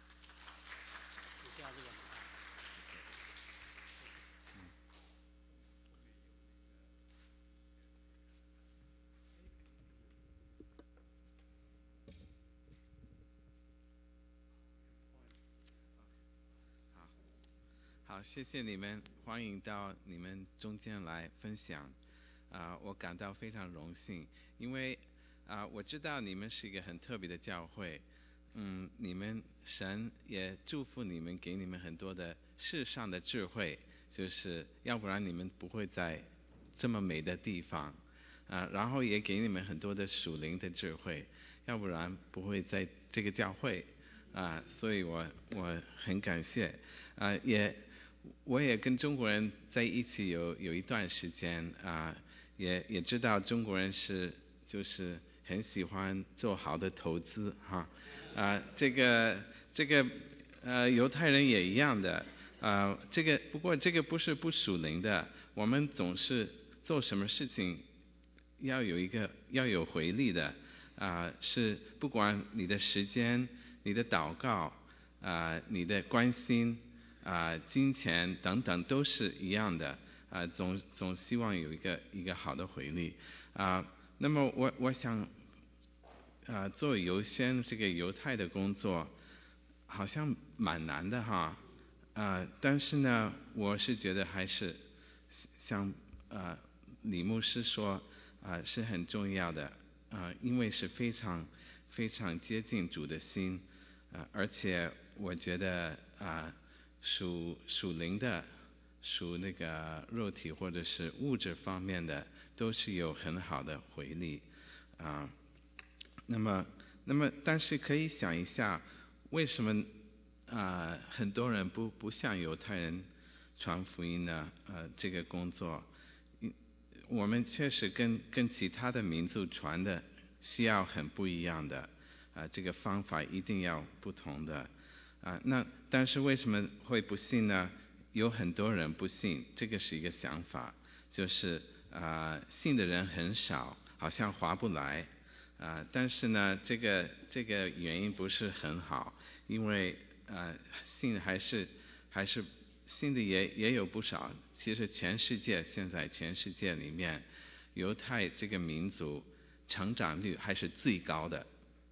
好，谢谢你们，欢迎到你们中间来分享。我感到非常荣幸，因为我知道你们是一个很特别的教会。你们神也祝福你们，给你们很多的世上的智慧，就是要不然你们不会在这么美的地方。然后也给你们很多的属灵的智慧，要不然不会在这个教会。所以我很感谢。我也跟中国人在一起有一段时间，也知道中国人就是很喜欢做好的投资哈。这个犹太人也一样的。不过这个不是不属灵的，我们总是做什么事情要有回力的。是不管你的时间、你的祷告、你的关心、金钱等等都是一样的。总希望有一个好的回力。那么我想做邮先这个犹太的工作好像蛮难的哈。但是呢，我是觉得还是像李牧师说是很重要的。因为是非常非常接近主的心。而且我觉得属灵的、属那个肉体或者是物质方面的都是有很好的回力。那么但是可以想一下，为什么很多人不向犹太人传福音呢？这个工作我们确实跟其他的民族传的需要很不一样的。这个方法一定要不同的。但是为什么会不信呢？有很多人不信，这个是一个想法，就是信的人很少，好像划不来。但是呢，这个原因不是很好，因为信还是信的也有不少。其实现在全世界里面，犹太这个民族成长率还是最高的。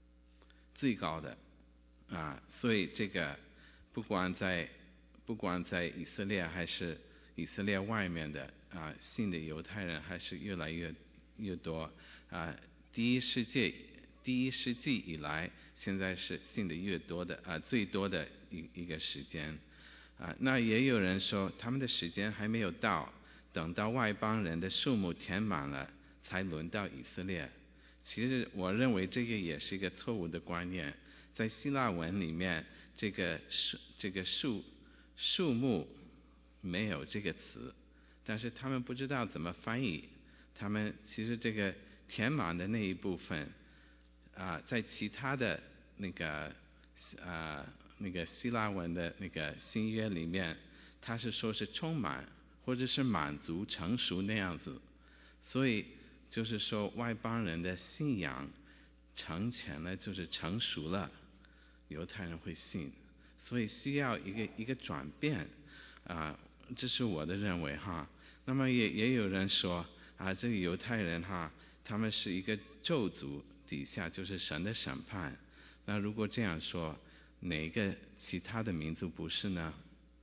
所以这个不管在以色列还是以色列外面的信的犹太人还是越来越多。第一世纪以来，现在是信的越多的最多的一个时间。那也有人说他们的时间还没有到，等到外邦人的数目填满了，才轮到以色列。其实我认为这个也是一个错误的观念。在希腊文里面，这个数目没有这个词，但是他们不知道怎么翻译。他们其实这个填满的那一部分在其他的那个希腊文的那个新约里面，他是说是充满或者是满足、成熟那样子。所以就是说外邦人的信仰成全了，就是成熟了，犹太人会信。所以需要一个转变。这是我的认为哈。那么也有人说这个犹太人他们是一个咒诅底下就是神的审判。那如果这样说，哪一个其他的民族不是呢？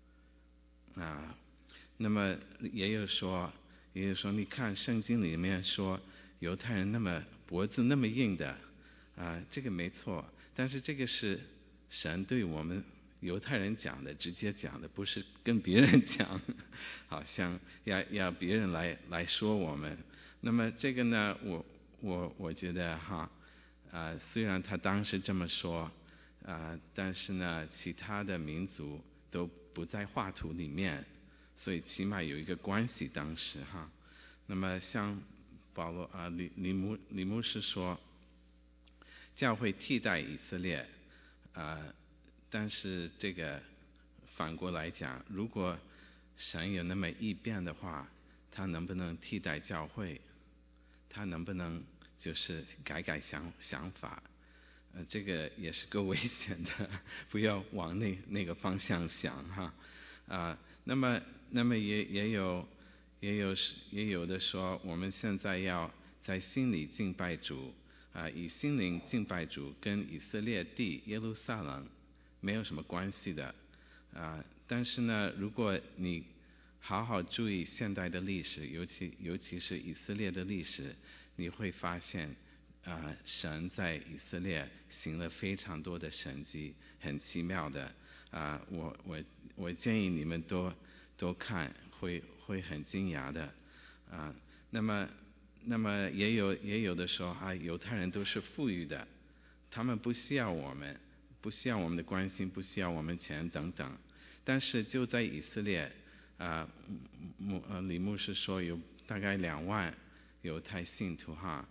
那么也有说你看圣经里面说犹太人那么脖子那么硬的这个没错，但是这个是神对我们犹太人讲的，直接讲的，不是跟别人讲，好像要别人来说我们。那么这个呢，我觉得虽然他当时这么说，但是呢，其他的民族都不在画图里面，所以起码有一个关系。当时哈，那么像保罗李牧师说，教会替代以色列，但是这个反过来讲，如果神有那么异变的话，他能不能替代教会？他能不能就是改想法？这个也是够危险的，不要往那个方向想哈。那么也有的说，我们现在要在心里敬拜主，以心灵敬拜主，跟以色列地耶路撒冷没有什么关系的。但是呢，如果你好好注意现代的历史，尤其是以色列的历史，你会发现，神在以色列行了非常多的神迹，很奇妙的。我建议你们多看，会很惊讶的。那么也有的说，犹太人都是富裕的，他们不需要我们的关心，不需要我们钱等等。但是就在以色列，李牧师说有大概2万犹太信徒哈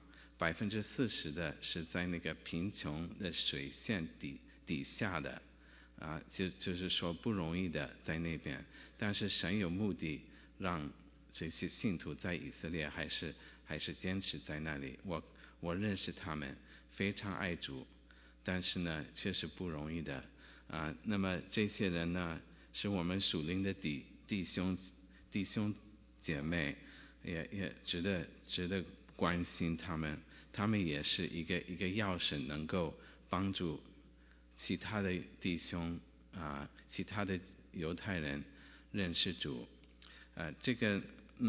，40%的是在那个贫穷的水线底下的，就是说不容易的在那边。但是神有目的让这些信徒在以色列还是坚持在那里。我认识他们，非常爱主，但是呢确实不容易的。那么这些人呢，是我们属灵的弟兄姐妹，也值得关心他们。他们也是一个钥匙，能够帮助其他的弟兄其他的犹太人认识主。这个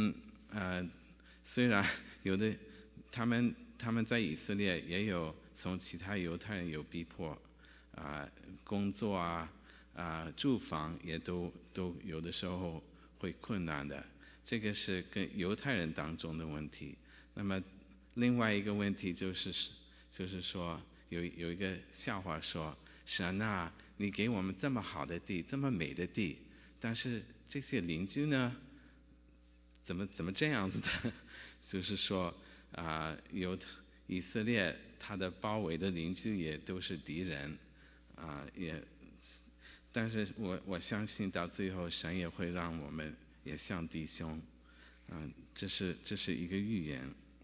虽然有的他们在以色列也有从其他犹太人有逼迫，工作住房也都有的时候会困难的，这个是跟犹太人当中的问题。那么另外一个问题就是说有一个笑话说，神啊，你给我们这么好的地，这么美的地，但是这些邻居呢，怎么这样子的？就是说以色列他的包围的邻居也都是敌人但是我相信到最后神也会让我们也像弟兄，这是一个预言。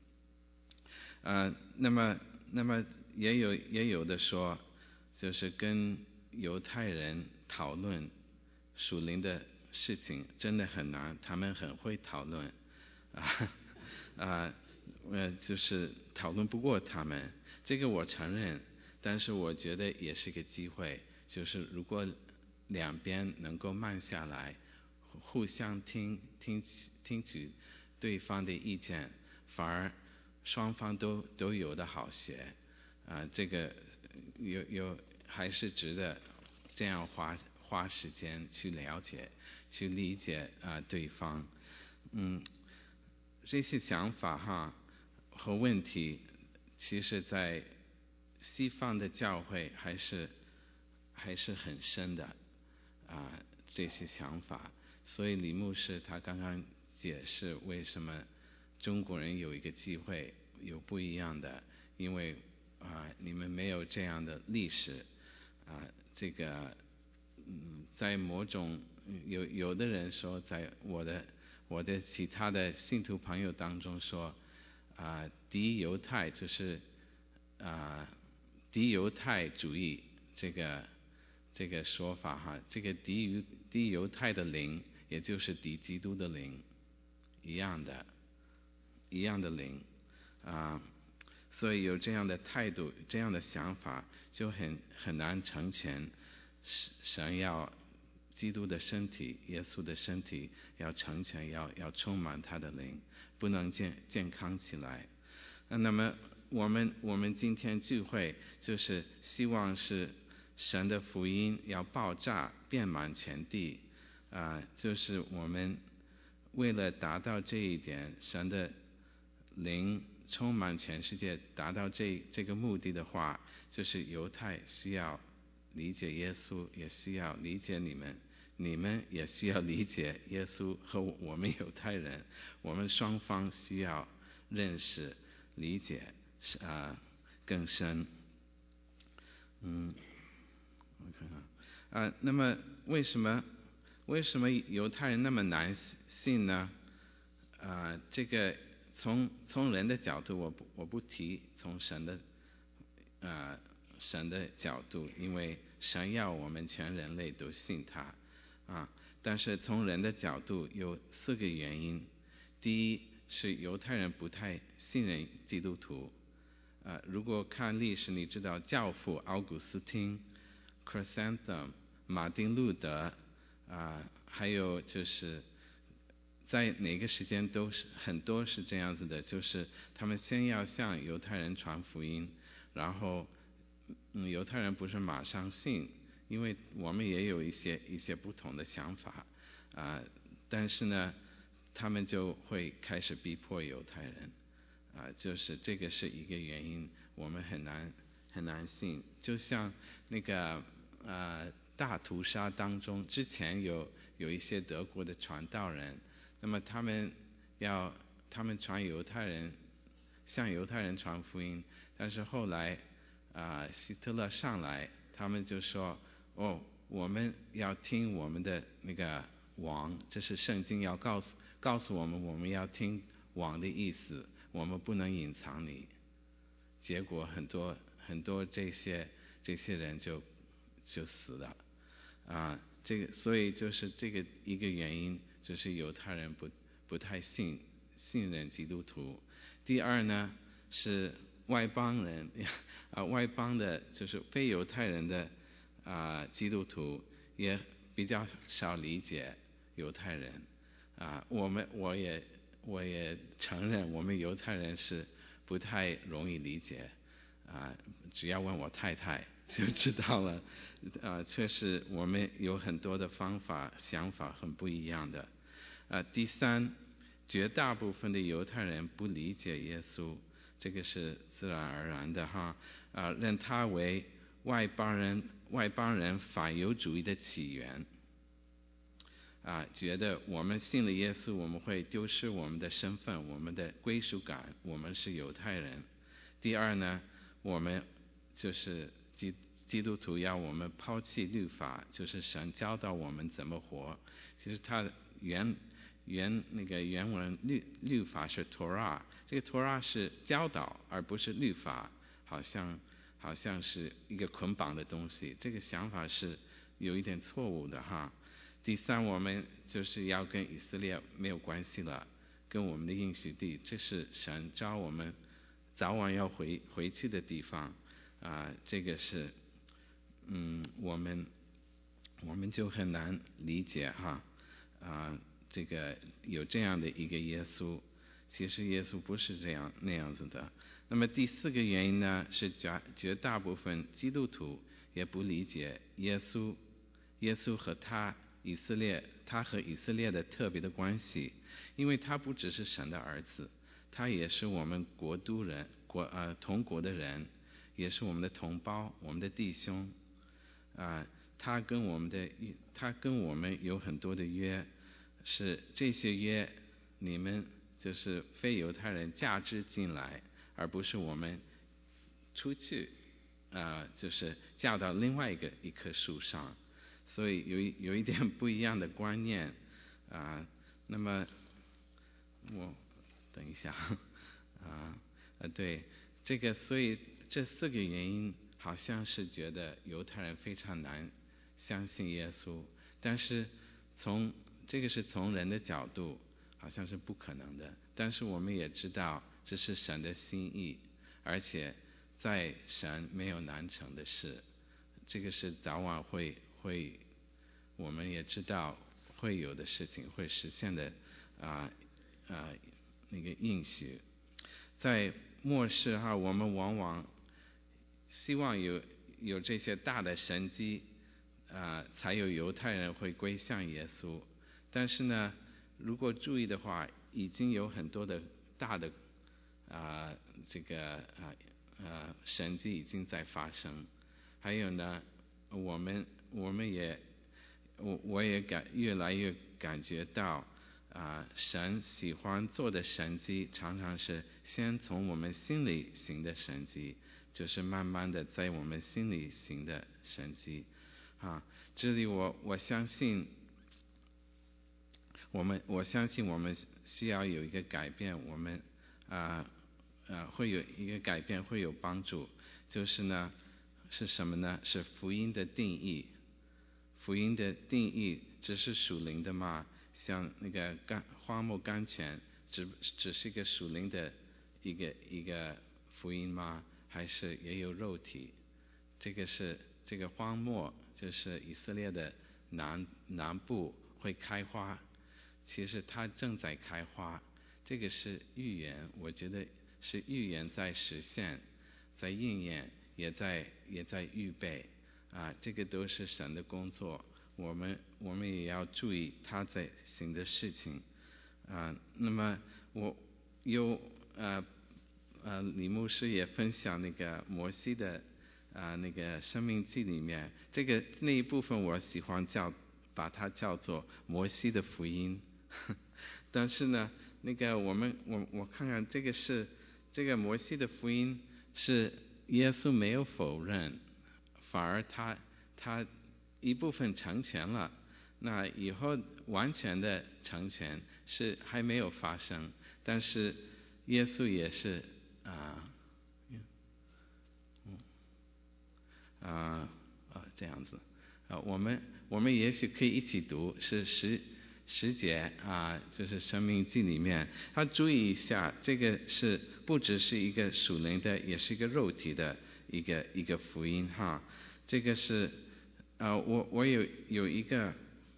那么也有的说，就是跟犹太人讨论属灵的事情真的很难，他们很会讨论就是讨论不过他们，这个我承认。但是我觉得也是个机会，就是如果两边能够慢下来，互相听取对方的意见，反而双方都有的好学。这个还是值得这样花时间去了解去理解对方。这些想法和问题，其实在西方的教会还是很深的这些想法。所以李牧师他刚刚解释为什么中国人有一个机会有不一样的，因为你们没有这样的历史这个在某种有的人说，在我的其他的信徒朋友当中说敌犹太就是敌犹太主义这个说法这个敌犹太的灵，也就是敌基督的灵，一样的灵所以有这样的态度，这样的想法，就很难成全神要基督的身体，耶稣的身体要成全，要充满他的灵，不能健康起来。那么我们今天聚会就是希望是神的福音要爆炸遍满全地就是我们为了达到这一点，神的灵充满全世界，达到这个目的的话，就是犹太需要理解耶稣，也需要理解你们，你们也需要理解耶稣和我们犹太人，我们双方需要认识、理解更深。我看看那么为什么犹太人那么难信呢？这个从人的角度我不提，从神的角度，因为神要我们全人类都信他但是从人的角度有4个原因。第一是犹太人不太信任基督徒。如果看历史，你知道教父奥古斯丁、Chrysostom、马丁路德还有就是在哪个时间都是很多是这样子的，就是他们先要向犹太人传福音，然后犹太人不是马上信，因为我们也有一些不同的想法但是呢他们就会开始逼迫犹太人就是这个是一个原因，我们很难信。就像那个大屠杀当中，之前有一些德国的传道人，那么他们向犹太人传福音，但是后来希特勒上来，他们就说我们要听我们的那个王，这是圣经要告诉我们要听王的意思，我们不能隐藏你。结果很多这些人就死了所以就是这个一个原因，就是犹太人不太信任基督徒。第二呢是外邦人外邦的就是非犹太人的基督徒也比较少理解犹太人我也承认我们犹太人是不太容易理解只要问我太太就知道了确实我们有很多的想法很不一样的第三，绝大部分的犹太人不理解耶稣，这个是自然而然的认他为外邦人反犹主义的起源觉得我们信了耶稣，我们会丢失我们的身份，我们的归属感，我们是犹太人。第二呢，我们就是基督徒要我们抛弃律法，就是神教导我们怎么活。其实它原文律法是 Torah， 这个 Torah 是教导而不是律法，好像是一个捆绑的东西，这个想法是有一点错误的第三，我们就是要跟以色列没有关系了，跟我们的应许地，这是神召我们早晚要回去的地方这个是我们就很难理解这个有这样的一个耶稣，其实耶稣不是那样子的。那么第四个原因呢，是绝大部分基督徒也不理解耶稣和他和以色列的特别的关系，因为他不只是神的儿子，他也是我们同国的人，也是我们的同胞，我们的弟兄他跟我们有很多的约，是这些约你们就是非犹太人嫁织进来，而不是我们出去就是嫁到另外一棵树上，所以有一点不一样的观念那么我等一下对这个，所以这四个原因好像是觉得犹太人非常难相信耶稣，但是这个是从人的角度好像是不可能的，但是我们也知道这是神的心意，而且在神没有难成的事，这个是早晚会我们也知道会有的事情，会实现的那个应许。在末世我们往往希望有这些大的神迹才有犹太人会归向耶稣，但是呢如果注意的话，已经有很多的大的这个神迹已经在发生。还有呢，我也越来越感觉到神喜欢做的神迹常常是先从我们心里行的神迹，就是慢慢的在我们心里行的神迹这里我相信我们需要有一个改变，我们会有一个改变，会有帮助。就是呢，是什么呢？是福音的定义。福音的定义只是属灵的吗？像那个花木甘泉，只是一个属灵的一个福音吗？还是也有肉体？这个荒漠，就是以色列的南部会开花，其实它正在开花，这个是预言，我觉得是预言在实现，在应验，也在预备这个都是神的工作，我们也要注意他在行的事情那么我有李牧师也分享那个摩西的那个生命记里面，那一部分我喜欢把它叫做摩西的福音但是呢，那个我看看这个摩西的福音是耶稣没有否认，反而他一部分成全了，那以后完全的成全是还没有发生，但是耶稣也是这样子我们也许可以一起读，是十节就是生命记里面，要注意一下，这个是不只是一个属灵的，也是一个肉体的一个福音这个是我有一个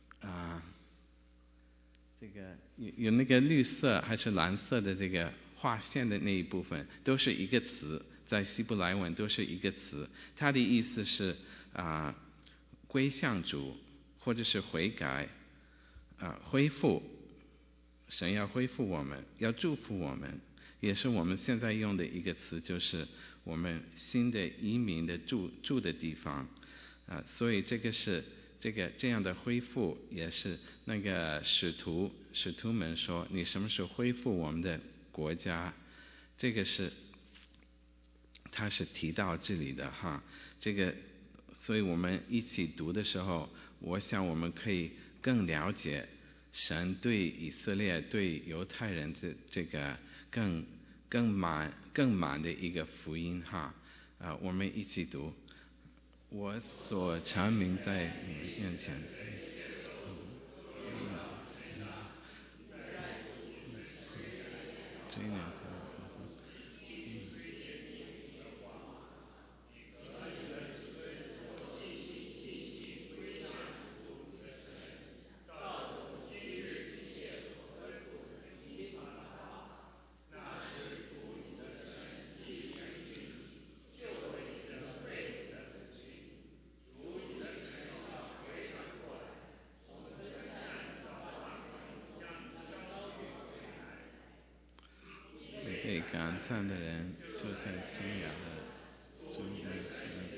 这个有那个绿色还是蓝色的这个划线的那一部分，都是一个词，在希伯来文都是一个词，它的意思是归向主，或者是悔改恢复，神要恢复我们，要祝福我们，也是我们现在用的一个词，就是我们新的移民的住的地方所以这个是这样的恢复，也是那个使徒们说，你什么时候恢复我们的国家？这个是他是提到这里的这个，所以我们一起读的时候，我想我们可以更了解神对以色列、对犹太人这个更满的一个福音我们一起读。我所阐明在你面前被赶散的人，就在清雅的主面前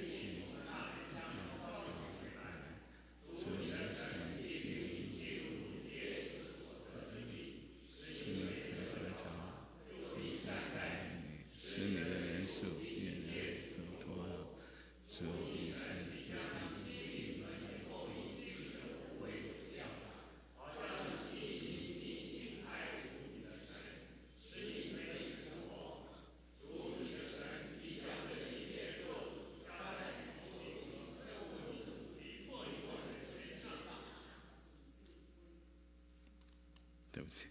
使你的人数越来增多了，主以色列对不起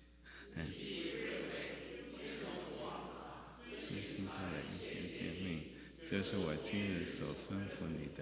贴心他的一切诫命，就是我今日所吩咐你的。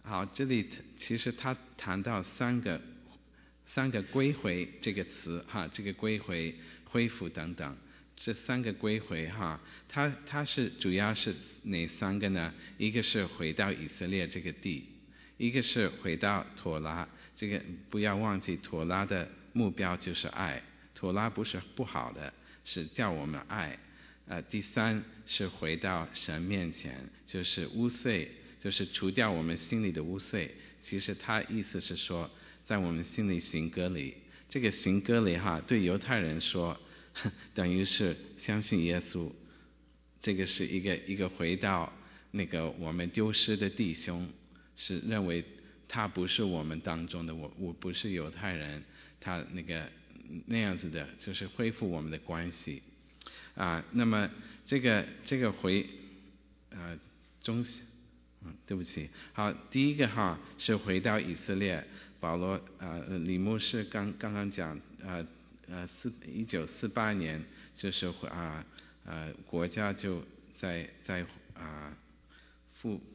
好，这里其实他谈到三个归回这个词哈，这个归回、恢复等等，这三个归回哈，它是主要是哪三个呢？一个是回到以色列这个地，一个是回到妥拉，这个不要忘记妥拉的目标就是爱，妥拉不是不好的，是叫我们爱。第三是回到神面前，就是污秽，就是除掉我们心里的污秽。其实他意思是说，在我们心里行割礼。这个行割礼哈，对犹太人说，等于是相信耶稣。这个是一个回到那个我们丢失的弟兄，是认为他不是我们当中的，我不是犹太人，他那样子的，就是恢复我们的关系。那么这个对不起，好，第一个哈是回到以色列，保罗李牧师刚刚讲1948年就是国家就在复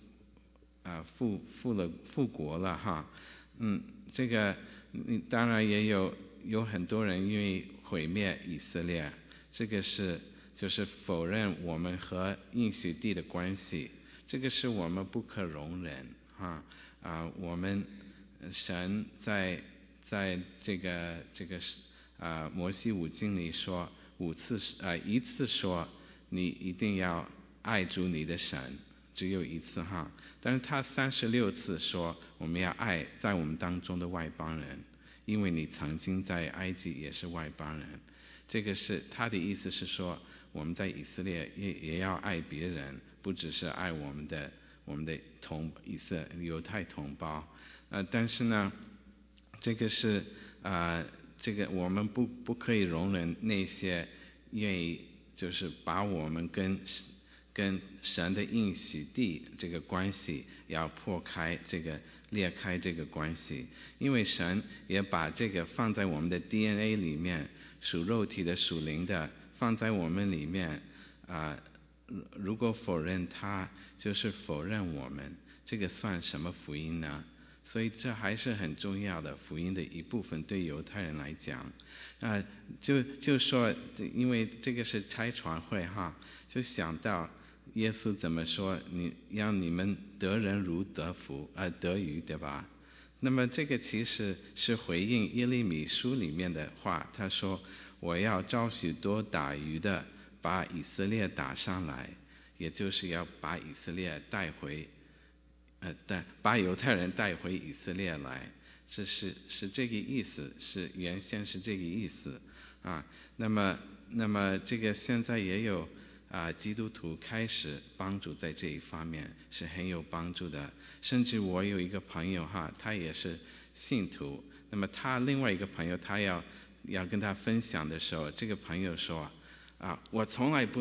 国了哈，这个当然也有很多人愿意毁灭以色列，这个就是否认我们和应许地的关系，这个是我们不可容忍我们神在这个摩西五经里说一次说你一定要爱主你的神，只有一次哈，但是他36次说我们要爱在我们当中的外邦人，因为你曾经在埃及也是外邦人。这个是他的意思是说，我们在以色列也要爱别人，不只是爱我们的犹太同胞。但是呢，这个是这个我们不可以容忍那些愿意就是把我们跟神的应许地这个关系要裂开这个关系，因为神也把这个放在我们的 DNA 里面，属肉体的属灵的放在我们里面如果否认它，就是否认我们，这个算什么福音呢？所以这还是很重要的福音的一部分，对犹太人来讲就说因为这个是拆船会哈，就想到耶稣怎么说，让你们得人如得鱼，对吧？那么这个其实是回应耶利米书里面的话，他说我要招许多打鱼的把以色列打上来，也就是要把以色列带回把犹太人带回以色列来，这是这个意思，原先是这个意思那么这个现在也有基督徒开始帮助在这一方面，是很有帮助的。甚至我有一个朋友他也是信徒，那么他另外一个朋友他要跟他分享的时候，这个朋友说我从来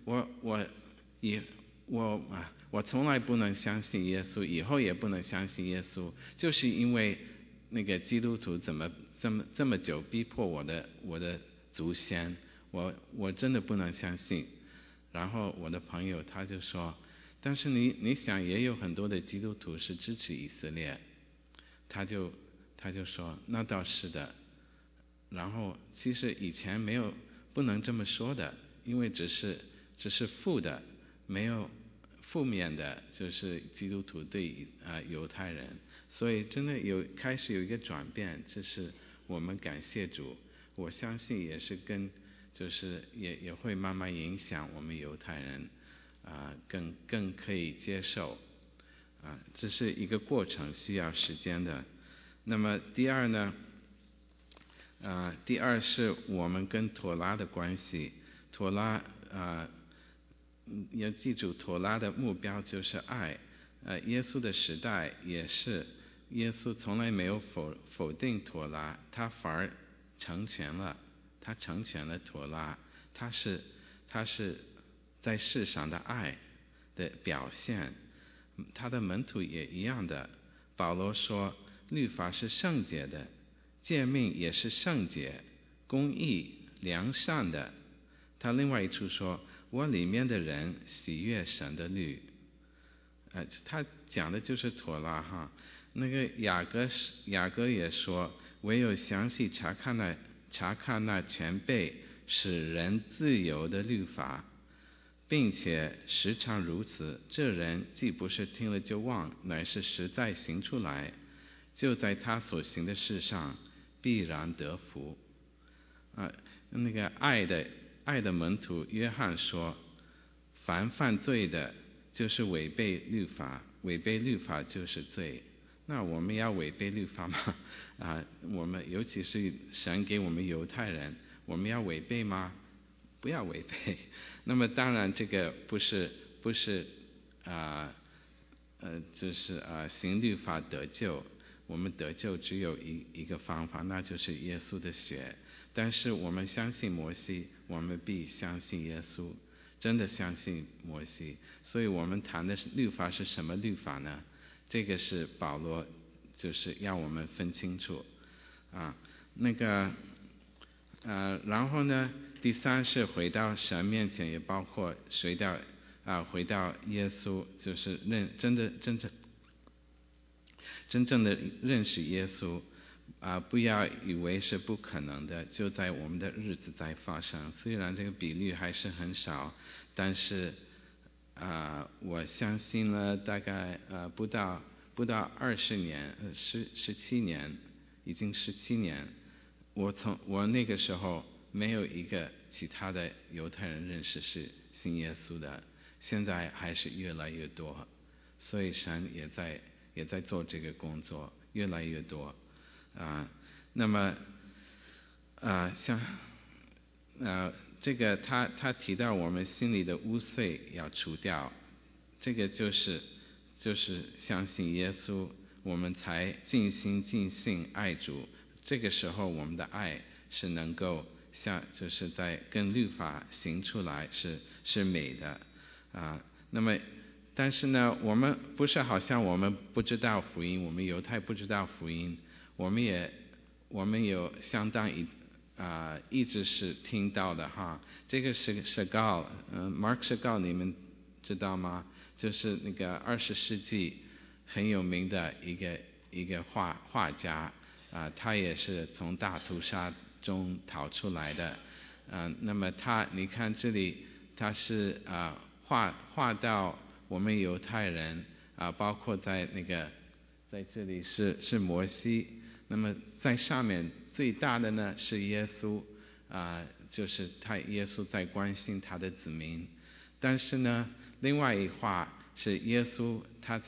不能相信耶稣，以后也不能相信耶稣，就是因为那个基督徒怎么这么久逼迫我的祖先，我真的不能相信。然后我的朋友他就说，但是你想也有很多的基督徒是支持以色列，他就说那倒是的。然后其实以前不能这么说的，因为只是负的，没有负面的，就是基督徒对犹太人，所以真的开始有一个转变，这是我们感谢主。我相信也是就是也会慢慢影响我们犹太人更可以接受这是一个过程，需要时间的。那么第二呢是我们跟妥拉的关系。妥拉要记住，妥拉的目标就是爱。耶稣的时代也是，耶稣从来没有否定妥拉，他反而成全了妥拉，他是在世上的爱的表现。他的门徒也一样的，保罗说律法是圣洁的，诫命也是圣洁、公义、良善的。他另外一处说，我里面的人喜悦神的律。 他讲的就是妥拉哈。那个雅各也说，唯有详细查看那全备使人自由的律法，并且时常如此，这人既不是听了就忘，乃是实在行出来，就在他所行的事上必然得福。那个爱的门徒约翰说，凡犯罪的就是违背律法，违背律法就是罪。那我们要违背律法吗？我们尤其是神给我们犹太人，我们要违背吗？不要违背。那么当然这个不是就是行律法得救。我们得救只有一个方法，那就是耶稣的血。但是我们相信摩西，我们必相信耶稣，真的相信摩西。所以我们谈的律法是什么律法呢？这个是保罗就是要我们分清楚然后呢，第三是回到神面前，也包括回到耶稣，就是真正的认识耶稣不要以为是不可能的，就在我们的日子在发生。虽然这个比率还是很少，但是我相信了大概不到20年，17年，已经17年。我那个时候没有一个其他的犹太人认识是信耶稣的，现在还是越来越多，所以神也在做这个工作，越来越多那么这个他提到我们心里的污秽要除掉，这个就是相信耶稣，我们才尽心尽性爱主。这个时候我们的爱是能够就是在跟律法行出来，是美的那么但是呢，我们不是好像我们不知道福音，我们犹太不知道福音，我们有相当一直是听到的哈。这个是Mark Chagall 你们知道吗？就是那个20世纪很有名的一个画家他也是从大屠杀中逃出来的那么你看这里他是画到我们犹太人包括在这里是摩西，那么在上面最大的呢是耶稣就是耶稣在关心他的子民。但是呢，另外一画是耶稣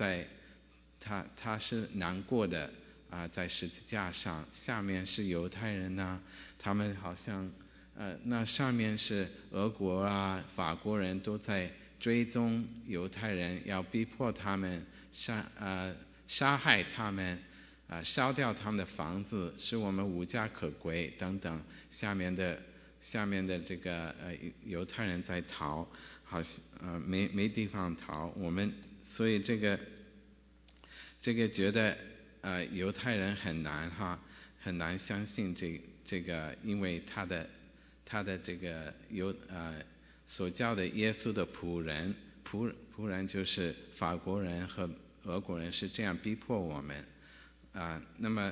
他是难过的在十字架上，下面是犹太人他们好像那上面是俄国法国人都在追踪犹太人，要逼迫他们杀害他们烧掉他们的房子，使我们无家可归等等。下面的这个犹太人在逃，好像没地方逃。所以这个觉得犹太人很难相信这个，因为他的这个所叫的耶稣的仆人就是法国人和俄国人，是这样逼迫我们那么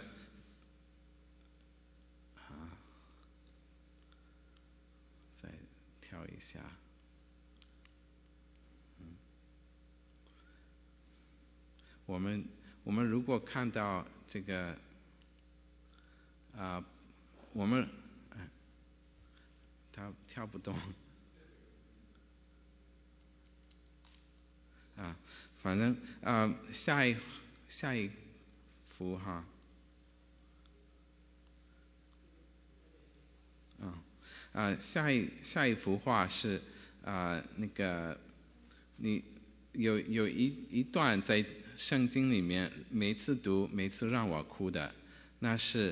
再跳一下我们如果看到这个我们他跳不动反正下一幅下一幅画是那个你有一段在圣经里面，每次读每次让我哭的，那是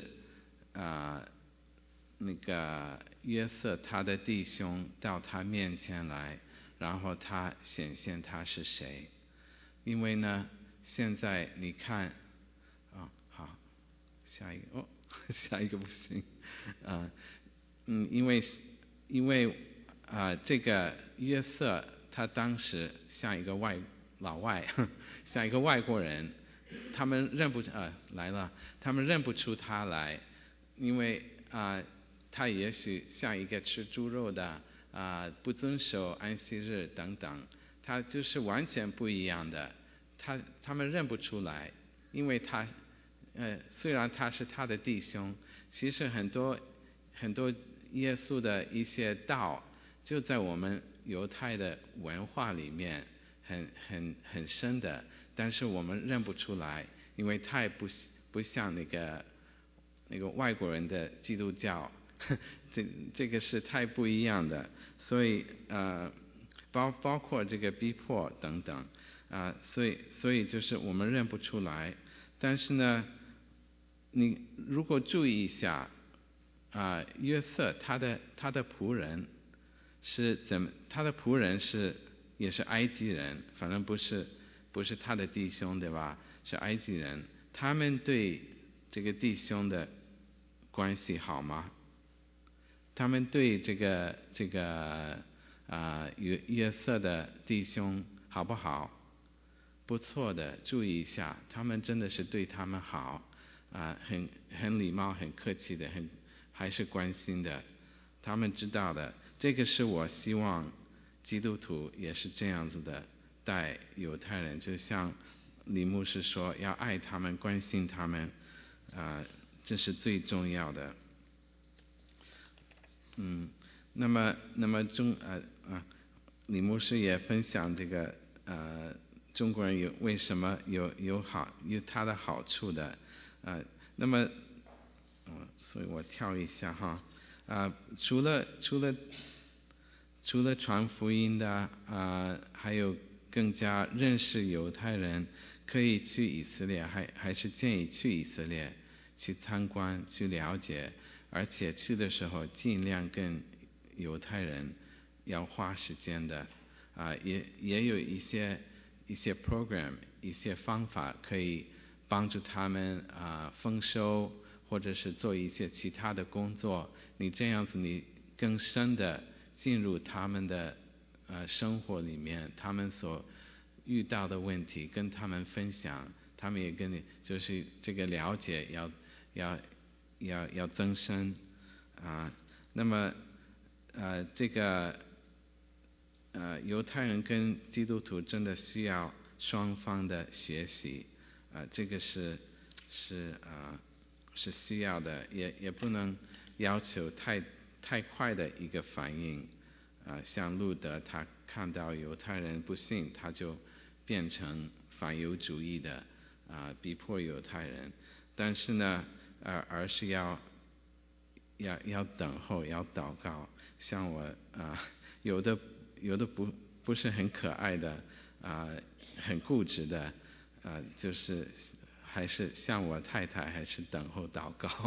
那个约瑟他的弟兄到他面前来，然后他显现他是谁。因为呢现在你看好，下一个不行因为这个约瑟他当时像一个外老外，像一个外国人，他们认不出他来，因为他也许像一个吃猪肉的不遵守安息日等等，他就是完全不一样的，他们认不出来，因为虽然他是他的弟兄，其实很多耶稣的一些道就在我们犹太的文化里面很深的，但是我们认不出来，因为太不像那个外国人的基督教，这个是太不一样的，所以包括这个逼迫等等所以就是我们认不出来。但是呢，你如果注意一下约瑟他的仆人是他的仆人也是埃及人，反正不是他的弟兄，对吧？是埃及人，他们对这个弟兄的关系好吗？他们对这个约瑟的弟兄好不好？不错的，注意一下，他们真的是对他们好很礼貌，很客气的，还是关心的，他们知道的。这个是我希望基督徒也是这样子的待犹太人，就像李牧师说，要爱他们，关心他们这是最重要的。那么李牧师也分享这个中国人为什么有他的好处的那么所以我跳一下除了传福音的还有更加认识犹太人，可以去以色列，还是建议去以色列去参观去了解，而且去的时候尽量跟犹太人要花时间的也有一些 program 一些方法可以帮助他们丰收，或者是做一些其他的工作，你这样子你更深的进入他们的生活里面，他们所遇到的问题跟他们分享，他们也跟你就是这个了解要增深那么这个犹太人跟基督徒真的需要双方的学习这个是需要的，也不能要求太快的一个反应像路德他看到犹太人不信，他就变成反犹主义的逼迫犹太人，但是呢而是要等候，要祷告。像我有的不是很可爱的很固执的就是还是像我太太还是等候祷告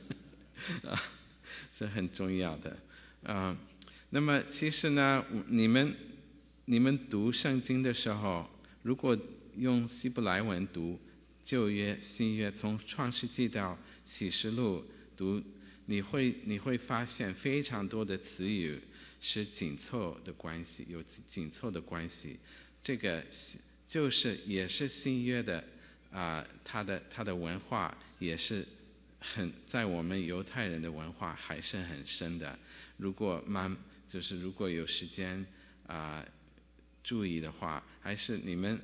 这很重要的那么其实呢你们读圣经的时候，如果用希伯来文读旧约新约，从创世纪到启示录读，你会发现非常多的词语是紧凑的关系，有紧凑的关系，这个就是也是新约的它的文化也是在我们犹太人的文化还是很深的。如果有时间注意的话，还是你们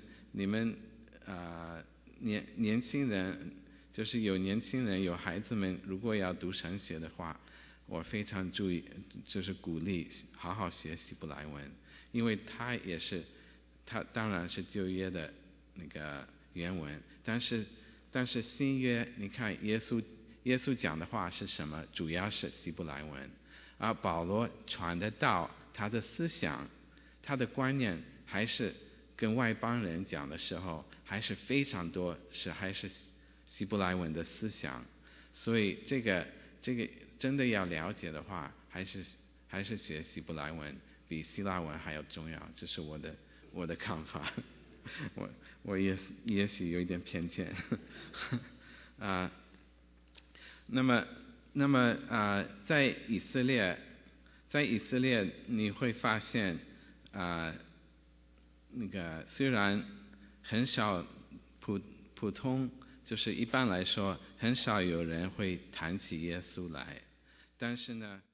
年轻人，就是有年轻人有孩子们，如果要读神学的话，我非常就是鼓励好好学希伯来文，因为它当然是旧约的那个原文，但是新约你看耶稣讲的话是什么？主要是希伯来文保罗传的道，他的思想他的观念还是跟外邦人讲的时候还是非常多还是希伯来文的思想，所以这个真的要了解的话，还是学希伯来文比希腊文还要重要，这是我的看法我也许有一点偏见那么在以色列你会发现虽然很少普通，就是一般来说很少有人会谈起耶稣来，但是呢，